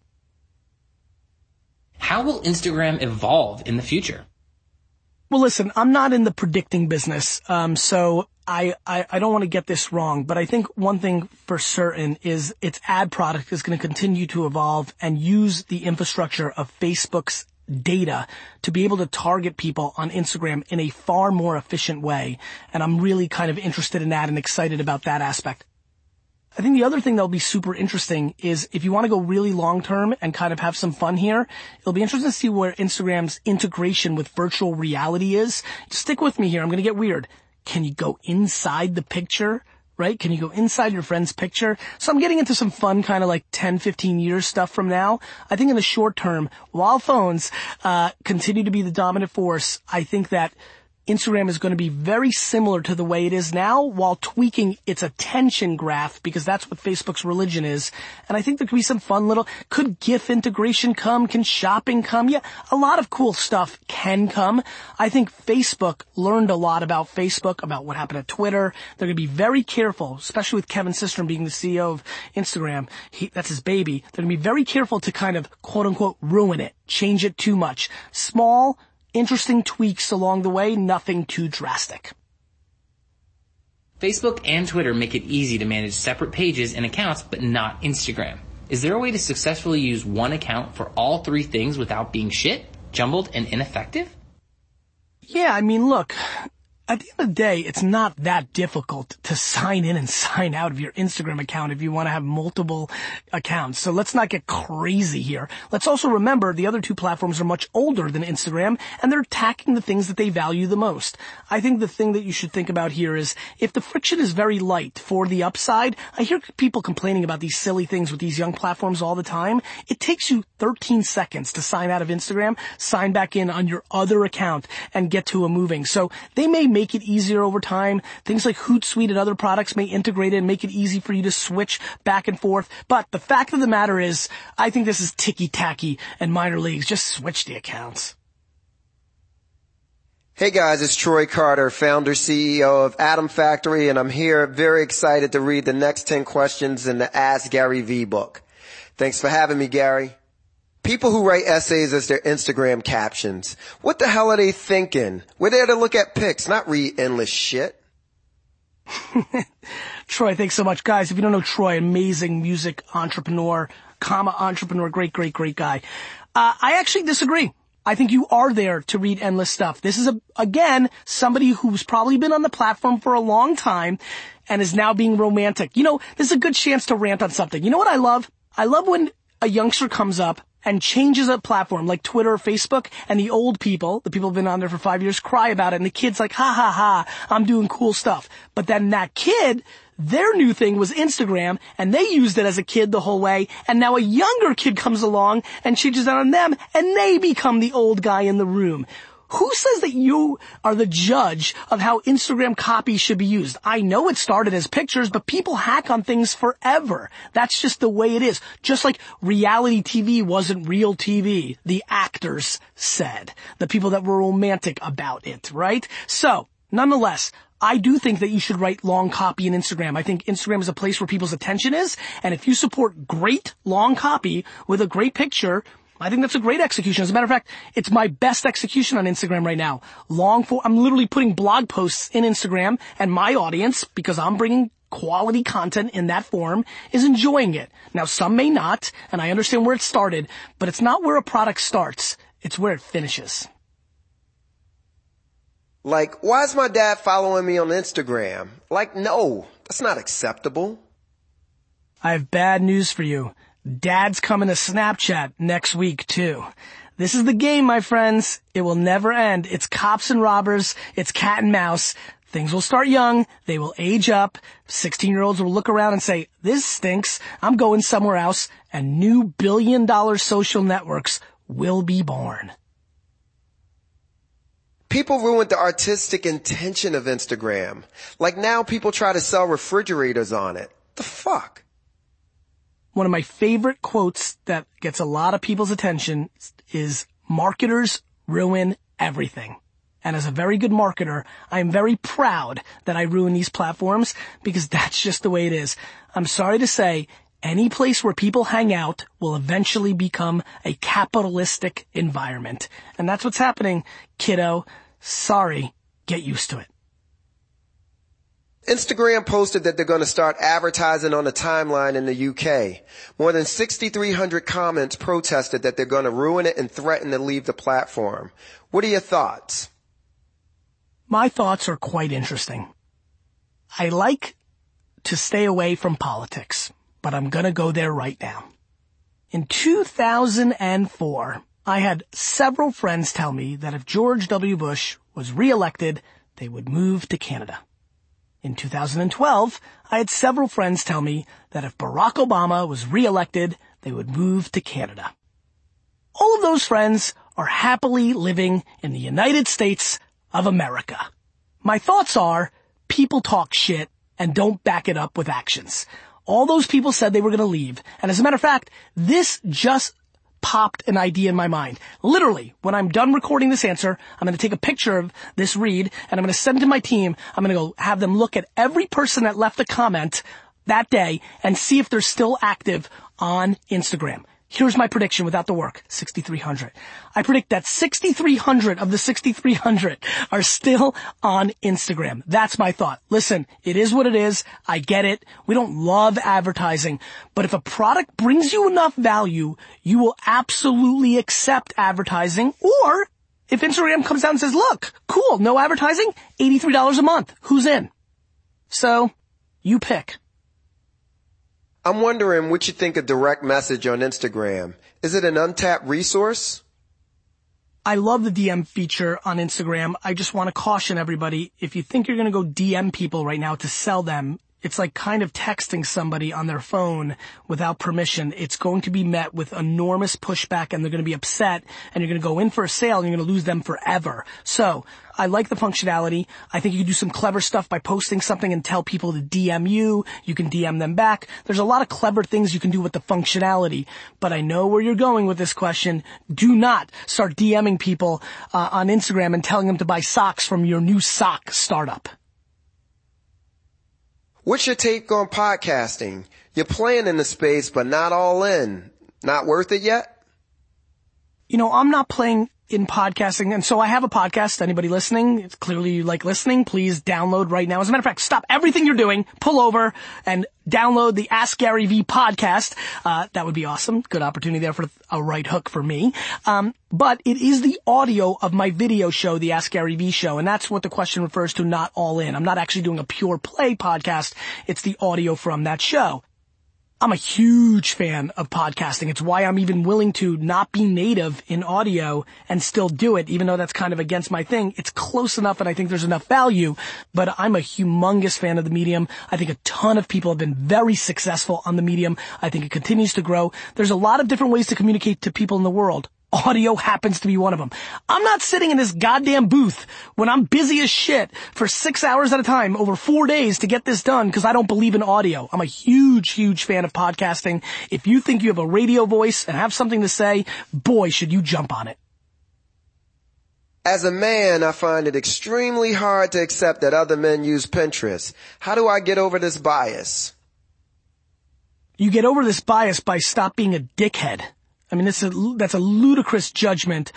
How will Instagram evolve in the future? Well, listen, I'm not in the predicting business, so I don't want to get this wrong, but I think one thing for certain is its ad product is going to continue to evolve and use the infrastructure of Facebook's data to be able to target people on Instagram in a far more efficient way. And I'm really kind of interested in that and excited about that aspect. I think the other thing that'll be super interesting is if you want to go really long term and kind of have some fun here, it'll be interesting to see where Instagram's integration with virtual reality is. Stick with me here. I'm going to get weird. Can you go inside the picture? Right? Can you go inside your friend's picture? So I'm getting into some fun kind of like 10, 15 years stuff from now. I think in the short term, while phones continue to be the dominant force, I think that Instagram is going to be very similar to the way it is now while tweaking its attention graph because that's what Facebook's religion is. And I think there could be some fun could GIF integration come? Can shopping come? Yeah, a lot of cool stuff can come. I think Facebook learned a lot about Facebook, about what happened at Twitter. They're going to be very careful, especially with Kevin Systrom being the CEO of Instagram. That's his baby. They're going to be very careful to kind of quote unquote ruin it, change it too much. Small, interesting tweaks along the way, nothing too drastic. Facebook and Twitter make it easy to manage separate pages and accounts, but not Instagram. Is there a way to successfully use one account for all 3 things without being jumbled, and ineffective? Yeah, I mean, look, at the end of the day, it's not that difficult to sign in and sign out of your Instagram account if you want to have multiple accounts. So let's not get crazy here. Let's also remember the other 2 platforms are much older than Instagram, and they're attacking the things that they value the most. I think the thing that you should think about here is if the friction is very light for the upside, I hear people complaining about these silly things with these young platforms all the time. It takes you 13 seconds to sign out of Instagram, sign back in on your other account, and get to a moving. So they may make it easier over time. Things like Hootsuite and other products may integrate it and make it easy for you to switch back and forth. But the fact of the matter is, I think this is ticky-tacky and minor leagues. Just switch the accounts. Hey guys, it's Troy Carter, founder, CEO of Atom Factory, and I'm here very excited to read the next 10 questions in the Ask Gary Vee book. Thanks for having me, Gary. People who write essays as their Instagram captions, what the hell are they thinking? We're there to look at pics, not read endless shit. Troy, thanks so much. Guys, if you don't know Troy, amazing music entrepreneur, entrepreneur, great guy. I actually disagree. I think you are there to read endless stuff. This is, again, somebody who's probably been on the platform for a long time and is now being romantic. You know, this is a good chance to rant on something. You know what I love? I love when a youngster comes up and changes a platform like Twitter or Facebook, and the old people, the people who've been on there for 5 years, cry about it, and the kid's like, ha ha ha, I'm doing cool stuff. But then that kid, their new thing was Instagram, and they used it as a kid the whole way, and now a younger kid comes along and changes it on them, and they become the old guy in the room. Who says that you are the judge of how Instagram copy should be used? I know it started as pictures, but people hack on things forever. That's just the way it is. Just like reality TV wasn't real TV, the actors said. The people that were romantic about it, right? So, nonetheless, I do think that you should write long copy in Instagram. I think Instagram is a place where people's attention is, and if you support great long copy with a great picture, I think that's a great execution. As a matter of fact, it's my best execution on Instagram right now. I'm literally putting blog posts in Instagram, and my audience, because I'm bringing quality content in that form, is enjoying it. Now, some may not, and I understand where it started, but it's not where a product starts. It's where it finishes. Like, why is my dad following me on Instagram? Like, no, that's not acceptable. I have bad news for you. Dad's coming to Snapchat next week, too. This is the game, my friends. It will never end. It's cops and robbers. It's cat and mouse. Things will start young. They will age up. 16-year-olds will look around and say, this stinks. I'm going somewhere else. And new billion-dollar social networks will be born. People ruined the artistic intention of Instagram. Like now people try to sell refrigerators on it. The fuck? One of my favorite quotes that gets a lot of people's attention is, marketers ruin everything. And as a very good marketer, I am very proud that I ruin these platforms because that's just the way it is. I'm sorry to say, any place where people hang out will eventually become a capitalistic environment. And that's what's happening, kiddo. Sorry, get used to it. Instagram posted that they're going to start advertising on the timeline in the UK. More than 6,300 comments protested that they're going to ruin it and threaten to leave the platform. What are your thoughts? My thoughts are quite interesting. I like to stay away from politics, but I'm going to go there right now. In 2004, I had several friends tell me that if George W. Bush was reelected, they would move to Canada. In 2012, I had several friends tell me that if Barack Obama was reelected, they would move to Canada. All of those friends are happily living in the United States of America. My thoughts are, people talk shit and don't back it up with actions. All those people said they were going to leave. And as a matter of fact, this just popped an idea in my mind. Literally, when I'm done recording this answer, I'm going to take a picture of this read, and I'm going to send it to my team. I'm going to go have them look at every person that left a comment that day and see if they're still active on Instagram. Here's my prediction without the work, 6,300. I predict that 6,300 of the 6,300 are still on Instagram. That's my thought. Listen, it is what it is. I get it. We don't love advertising. But if a product brings you enough value, you will absolutely accept advertising. Or if Instagram comes out and says, look, cool, no advertising, $83 a month. Who's in? So, you pick. I'm wondering what you think of direct message on Instagram. Is it an untapped resource? I love the DM feature on Instagram. I just want to caution everybody, if you think you're going to go DM people right now to sell them, it's like kind of texting somebody on their phone without permission. It's going to be met with enormous pushback, and they're going to be upset, and you're going to go in for a sale and you're going to lose them forever. So I like the functionality. I think you can do some clever stuff by posting something and tell people to DM you. You can DM them back. There's a lot of clever things you can do with the functionality, but I know where you're going with this question. Do not start DMing people on Instagram and telling them to buy socks from your new sock startup. What's your take on podcasting? You're playing in the space, but not all in. Not worth it yet? You know, I'm not playing in podcasting, and so I have a podcast. Anybody listening, it's clearly you like listening, please download right now. As a matter of fact, stop everything you're doing, pull over, and download the Ask Gary V podcast. That would be awesome. Good opportunity there for a right hook for me. But it is the audio of my video show, the Ask Gary V show, and that's what the question refers to, not all in. I'm not actually doing a pure play podcast. It's the audio from that show. I'm a huge fan of podcasting. It's why I'm even willing to not be native in audio and still do it, even though that's kind of against my thing. It's close enough and I think there's enough value, but I'm a humongous fan of the medium. I think a ton of people have been very successful on the medium. I think it continues to grow. There's a lot of different ways to communicate to people in the world. Audio happens to be one of them. I'm not sitting in this goddamn booth when I'm busy as shit for 6 hours at a time over 4 days to get this done because I don't believe in audio. I'm a huge, huge fan of podcasting. If you think you have a radio voice and have something to say, boy, should you jump on it. As a man, I find it extremely hard to accept that other men use Pinterest. How do I get over this bias? You get over this bias by stop being a dickhead. I mean, that's a ludicrous judgment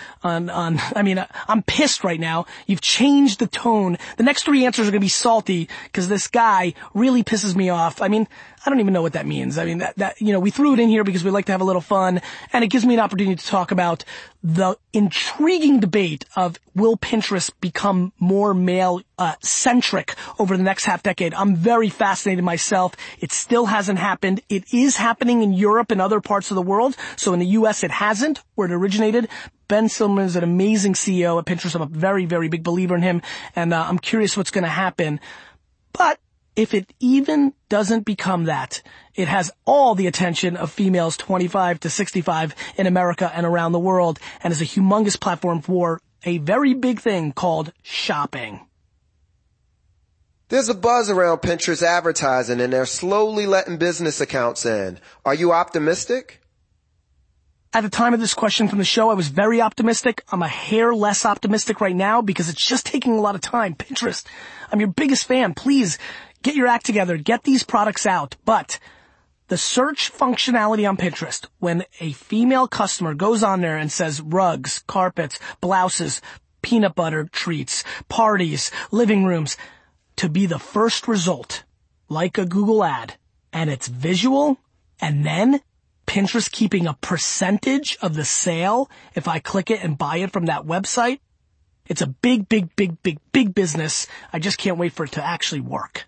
I'm pissed right now. You've changed the tone. The next 3 answers are going to be salty because this guy really pisses me off. I mean, I don't even know what that means. I mean, we threw it in here because we like to have a little fun, and it gives me an opportunity to talk about the intriguing debate of will Pinterest become more male centric over the next half decade. I'm very fascinated myself. It still hasn't happened. It is happening in Europe and other parts of the world. So in the US it hasn't, where it originated. Ben Silverman is an amazing CEO at Pinterest. I'm a very, very big believer in him, and I'm curious what's going to happen. But if it even doesn't become that, it has all the attention of females 25 to 65 in America and around the world, and is a humongous platform for a very big thing called shopping. There's a buzz around Pinterest advertising, and they're slowly letting business accounts in. Are you optimistic? At the time of this question from the show, I was very optimistic. I'm a hair less optimistic right now because it's just taking a lot of time. Pinterest, I'm your biggest fan. Please get your act together. Get these products out. But the search functionality on Pinterest, when a female customer goes on there and says rugs, carpets, blouses, peanut butter treats, parties, living rooms, to be the first result, like a Google ad, and it's visual, and then Pinterest keeping a percentage of the sale if I click it and buy it from that website, it's a big, big, big, big, big business. I just can't wait for it to actually work.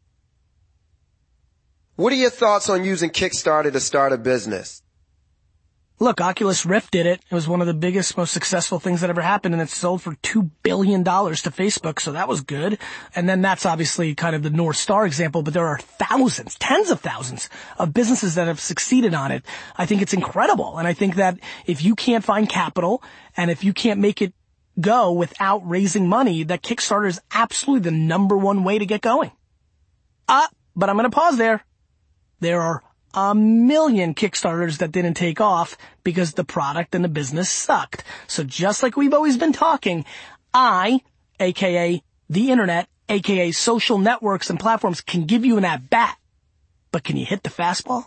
What are your thoughts on using Kickstarter to start a business? Look, Oculus Rift did it. It was one of the biggest, most successful things that ever happened, and it sold for $2 billion to Facebook, so that was good. And then that's obviously kind of the North Star example, but there are thousands, tens of thousands of businesses that have succeeded on it. I think it's incredible, and I think that if you can't find capital, and if you can't make it go without raising money, that Kickstarter is absolutely the number one way to get going. But I'm going to pause there. There are a million Kickstarters that didn't take off because the product and the business sucked. So just like we've always been talking, I, aka the internet, aka social networks and platforms, can give you an at-bat. But can you hit the fastball?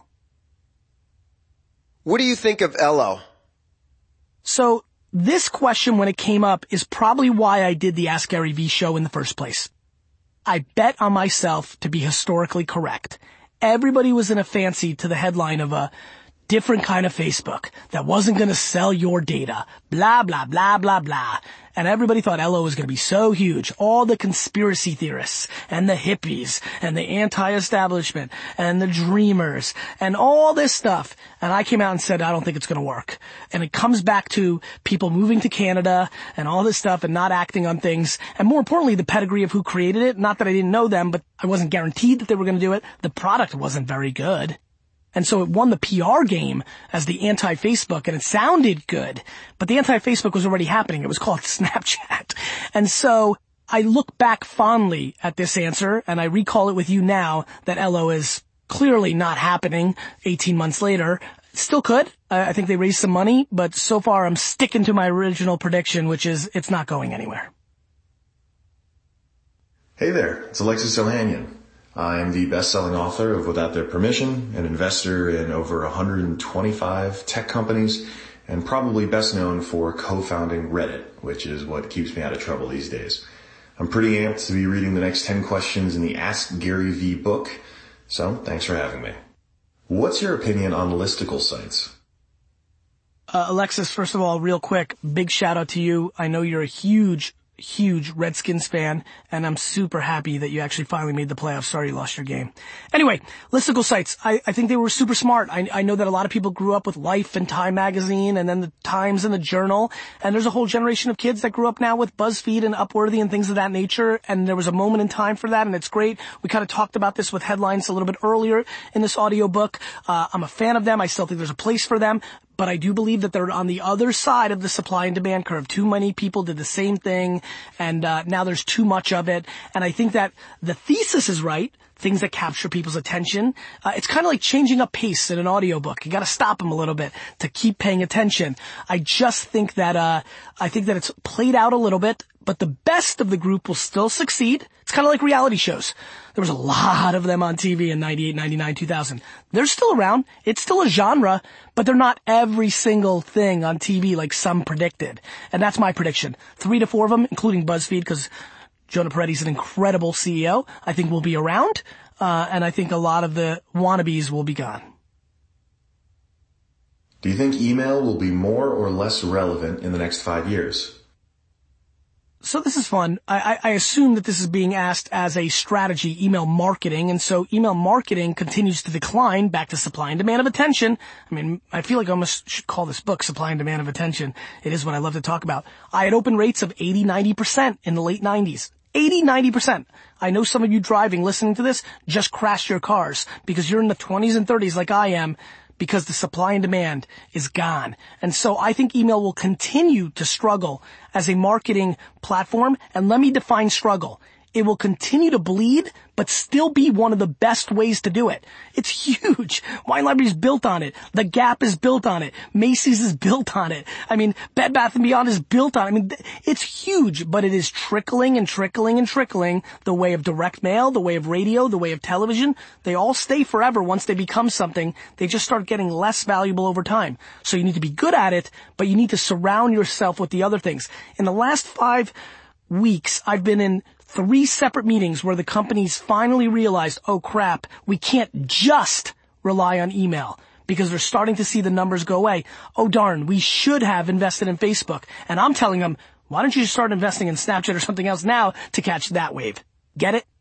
What do you think of Ello? So this question, when it came up, is probably why I did the Ask Gary V show in the first place. I bet on myself to be historically correct. Everybody was in a fancy to the headline of a different kind of Facebook that wasn't going to sell your data, blah, blah, blah, blah, blah. And everybody thought Ello was going to be so huge. All the conspiracy theorists and the hippies and the anti-establishment and the dreamers and all this stuff. And I came out and said, I don't think it's going to work. And it comes back to people moving to Canada and all this stuff and not acting on things. And more importantly, the pedigree of who created it. Not that I didn't know them, but I wasn't guaranteed that they were going to do it. The product wasn't very good. And so it won the PR game as the anti-Facebook, and it sounded good, but the anti-Facebook was already happening. It was called Snapchat. And so I look back fondly at this answer, and I recall it with you now that Ello is clearly not happening 18 months later. Still could. I think they raised some money, but so far I'm sticking to my original prediction, which is it's not going anywhere. Hey there, it's Alexis Ohanian. I am the best-selling author of Without Their Permission, an investor in over 125 tech companies, and probably best known for co-founding Reddit, which is what keeps me out of trouble these days. I'm pretty amped to be reading the next 10 questions in the Ask Gary V book, so thanks for having me. What's your opinion on listicle sites? Alexis, first of all, real quick, big shout out to you. I know you're a huge Redskins fan, and I'm super happy that you actually finally made the playoffs. Sorry you lost your game. Anyway, listicle sites. I think they were super smart. I know that a lot of people grew up with Life and Time magazine and then the Times and the Journal, and there's a whole generation of kids that grew up now with BuzzFeed and Upworthy and things of that nature, and there was a moment in time for that, and it's great. We kind of talked about this with headlines a little bit earlier in this audiobook. I'm a fan of them. I still think there's a place for them. But I do believe that they're on the other side of the supply and demand curve. Too many people did the same thing, and now there's too much of it. And I think that the thesis is right, things that capture people's attention. It's kind of like changing up pace in an audiobook. You got to stop them a little bit to keep paying attention. I just think that it's played out a little bit, but the best of the group will still succeed. It's kind of like reality shows. There was a lot of them on TV in 98, 99, 2000. They're still around. It's still a genre, but they're not every single thing on TV like some predicted. And that's my prediction. 3 to 4 of them, including BuzzFeed, because Jonah Peretti's an incredible CEO, I think will be around. And I think a lot of the wannabes will be gone. Do you think email will be more or less relevant in the next 5 years? So this is fun. I assume that this is being asked as a strategy, email marketing, and so email marketing continues to decline back to supply and demand of attention. I mean, I feel like I almost should call this book Supply and Demand of Attention. It is what I love to talk about. I had open rates of 80-90% in the late 90s. 80-90%. I know some of you driving, listening to this, just crashed your cars because you're in the 20s and 30s like I am, because the supply and demand is gone. And so I think email will continue to struggle as a marketing platform. And let me define struggle. It will continue to bleed, but still be one of the best ways to do it. It's huge. Wine Library is built on it. The Gap is built on it. Macy's is built on it. I mean, Bed Bath & Beyond is built on it. I mean, it's huge, but it is trickling and trickling and trickling the way of direct mail, the way of radio, the way of television. They all stay forever once they become something. They just start getting less valuable over time. So you need to be good at it, but you need to surround yourself with the other things. In the last 5 weeks, I've been in 3 separate meetings where the companies finally realized, oh crap, we can't just rely on email because they're starting to see the numbers go away. Oh darn, we should have invested in Facebook. And I'm telling them, why don't you just start investing in Snapchat or something else now to catch that wave? Get it?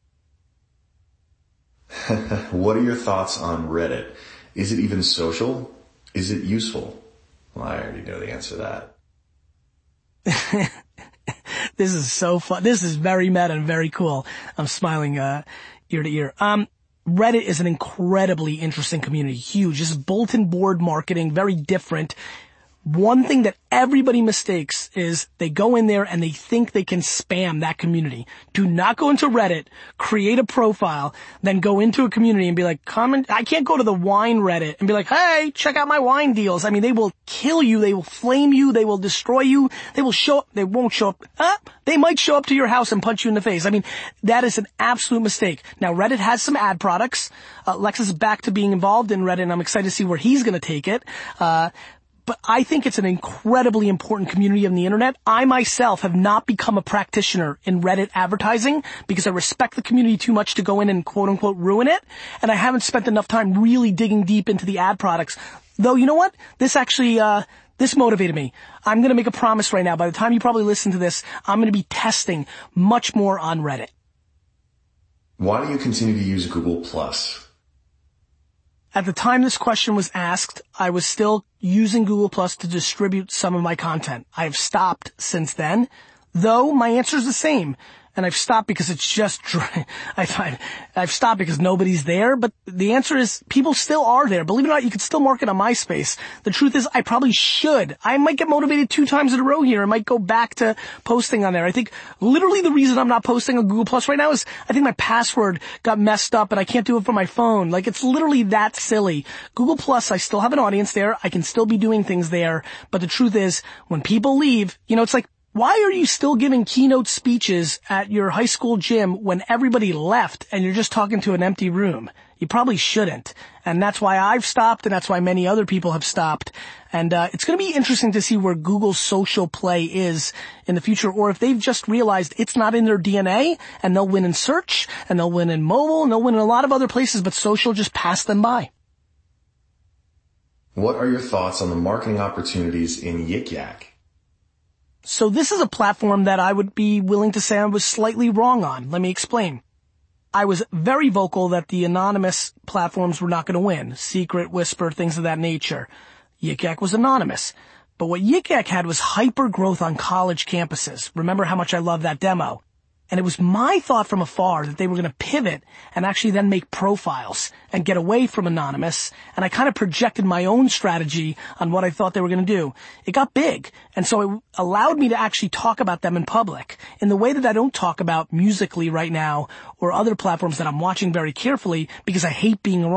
What are your thoughts on Reddit? Is it even social? Is it useful? Well, I already know the answer to that. This is so fun. This is very meta and very cool. I'm smiling ear to ear. Reddit is an incredibly interesting community. Huge. This is bulletin board marketing, very different. One thing that everybody mistakes is they go in there and they think they can spam that community. Do not go into Reddit, create a profile, then go into a community and be like, comment. I can't go to the wine Reddit and be like, hey, check out my wine deals. I mean, they will kill you. They will flame you. They will destroy you. They will show up. They won't show up. They might show up to your house and punch you in the face. I mean, that is an absolute mistake. Now, Reddit has some ad products. Lexus is back to being involved in Reddit, and I'm excited to see where he's going to take it. But I think it's an incredibly important community on the internet. I myself have not become a practitioner in Reddit advertising because I respect the community too much to go in and quote unquote ruin it. And I haven't spent enough time really digging deep into the ad products. Though, you know what? This actually, this motivated me. I'm going to make a promise right now. By the time you probably listen to this, I'm going to be testing much more on Reddit. Why do you continue to use Google+? At the time this question was asked, I was still using Google Plus to distribute some of my content. I have stopped since then, though my answer is the same. And I've stopped because it's just I've stopped because nobody's there, but the answer is people still are there. Believe it or not, you can still market on MySpace. The truth is I probably should. I might get motivated 2 times in a row here. I might go back to posting on there. I think literally the reason I'm not posting on Google Plus right now is I think my password got messed up and I can't do it from my phone. Like, it's literally that silly. Google Plus, I still have an audience there. I can still be doing things there. But the truth is when people leave, you know, it's like Why are you still giving keynote speeches at your high school gym when everybody left and you're just talking to an empty room? You probably shouldn't. And that's why I've stopped, and that's why many other people have stopped. And it's going to be interesting to see where Google's social play is in the future, or if they've just realized it's not in their DNA, and they'll win in search, and they'll win in mobile, and they'll win in a lot of other places, but social just passed them by. What are your thoughts on the marketing opportunities in Yik Yak? So this is a platform that I would be willing to say I was slightly wrong on. Let me explain. I was very vocal that the anonymous platforms were not going to win. Secret, Whisper, things of that nature. Yik Yak was anonymous. But what Yik Yak had was hyper growth on college campuses. Remember how much I love that demo. And it was my thought from afar that they were going to pivot and actually then make profiles and get away from anonymous. And I kind of projected my own strategy on what I thought they were going to do. It got big. And so it allowed me to actually talk about them in public in the way that I don't talk about Musical.ly right now or other platforms that I'm watching very carefully because I hate being wrong.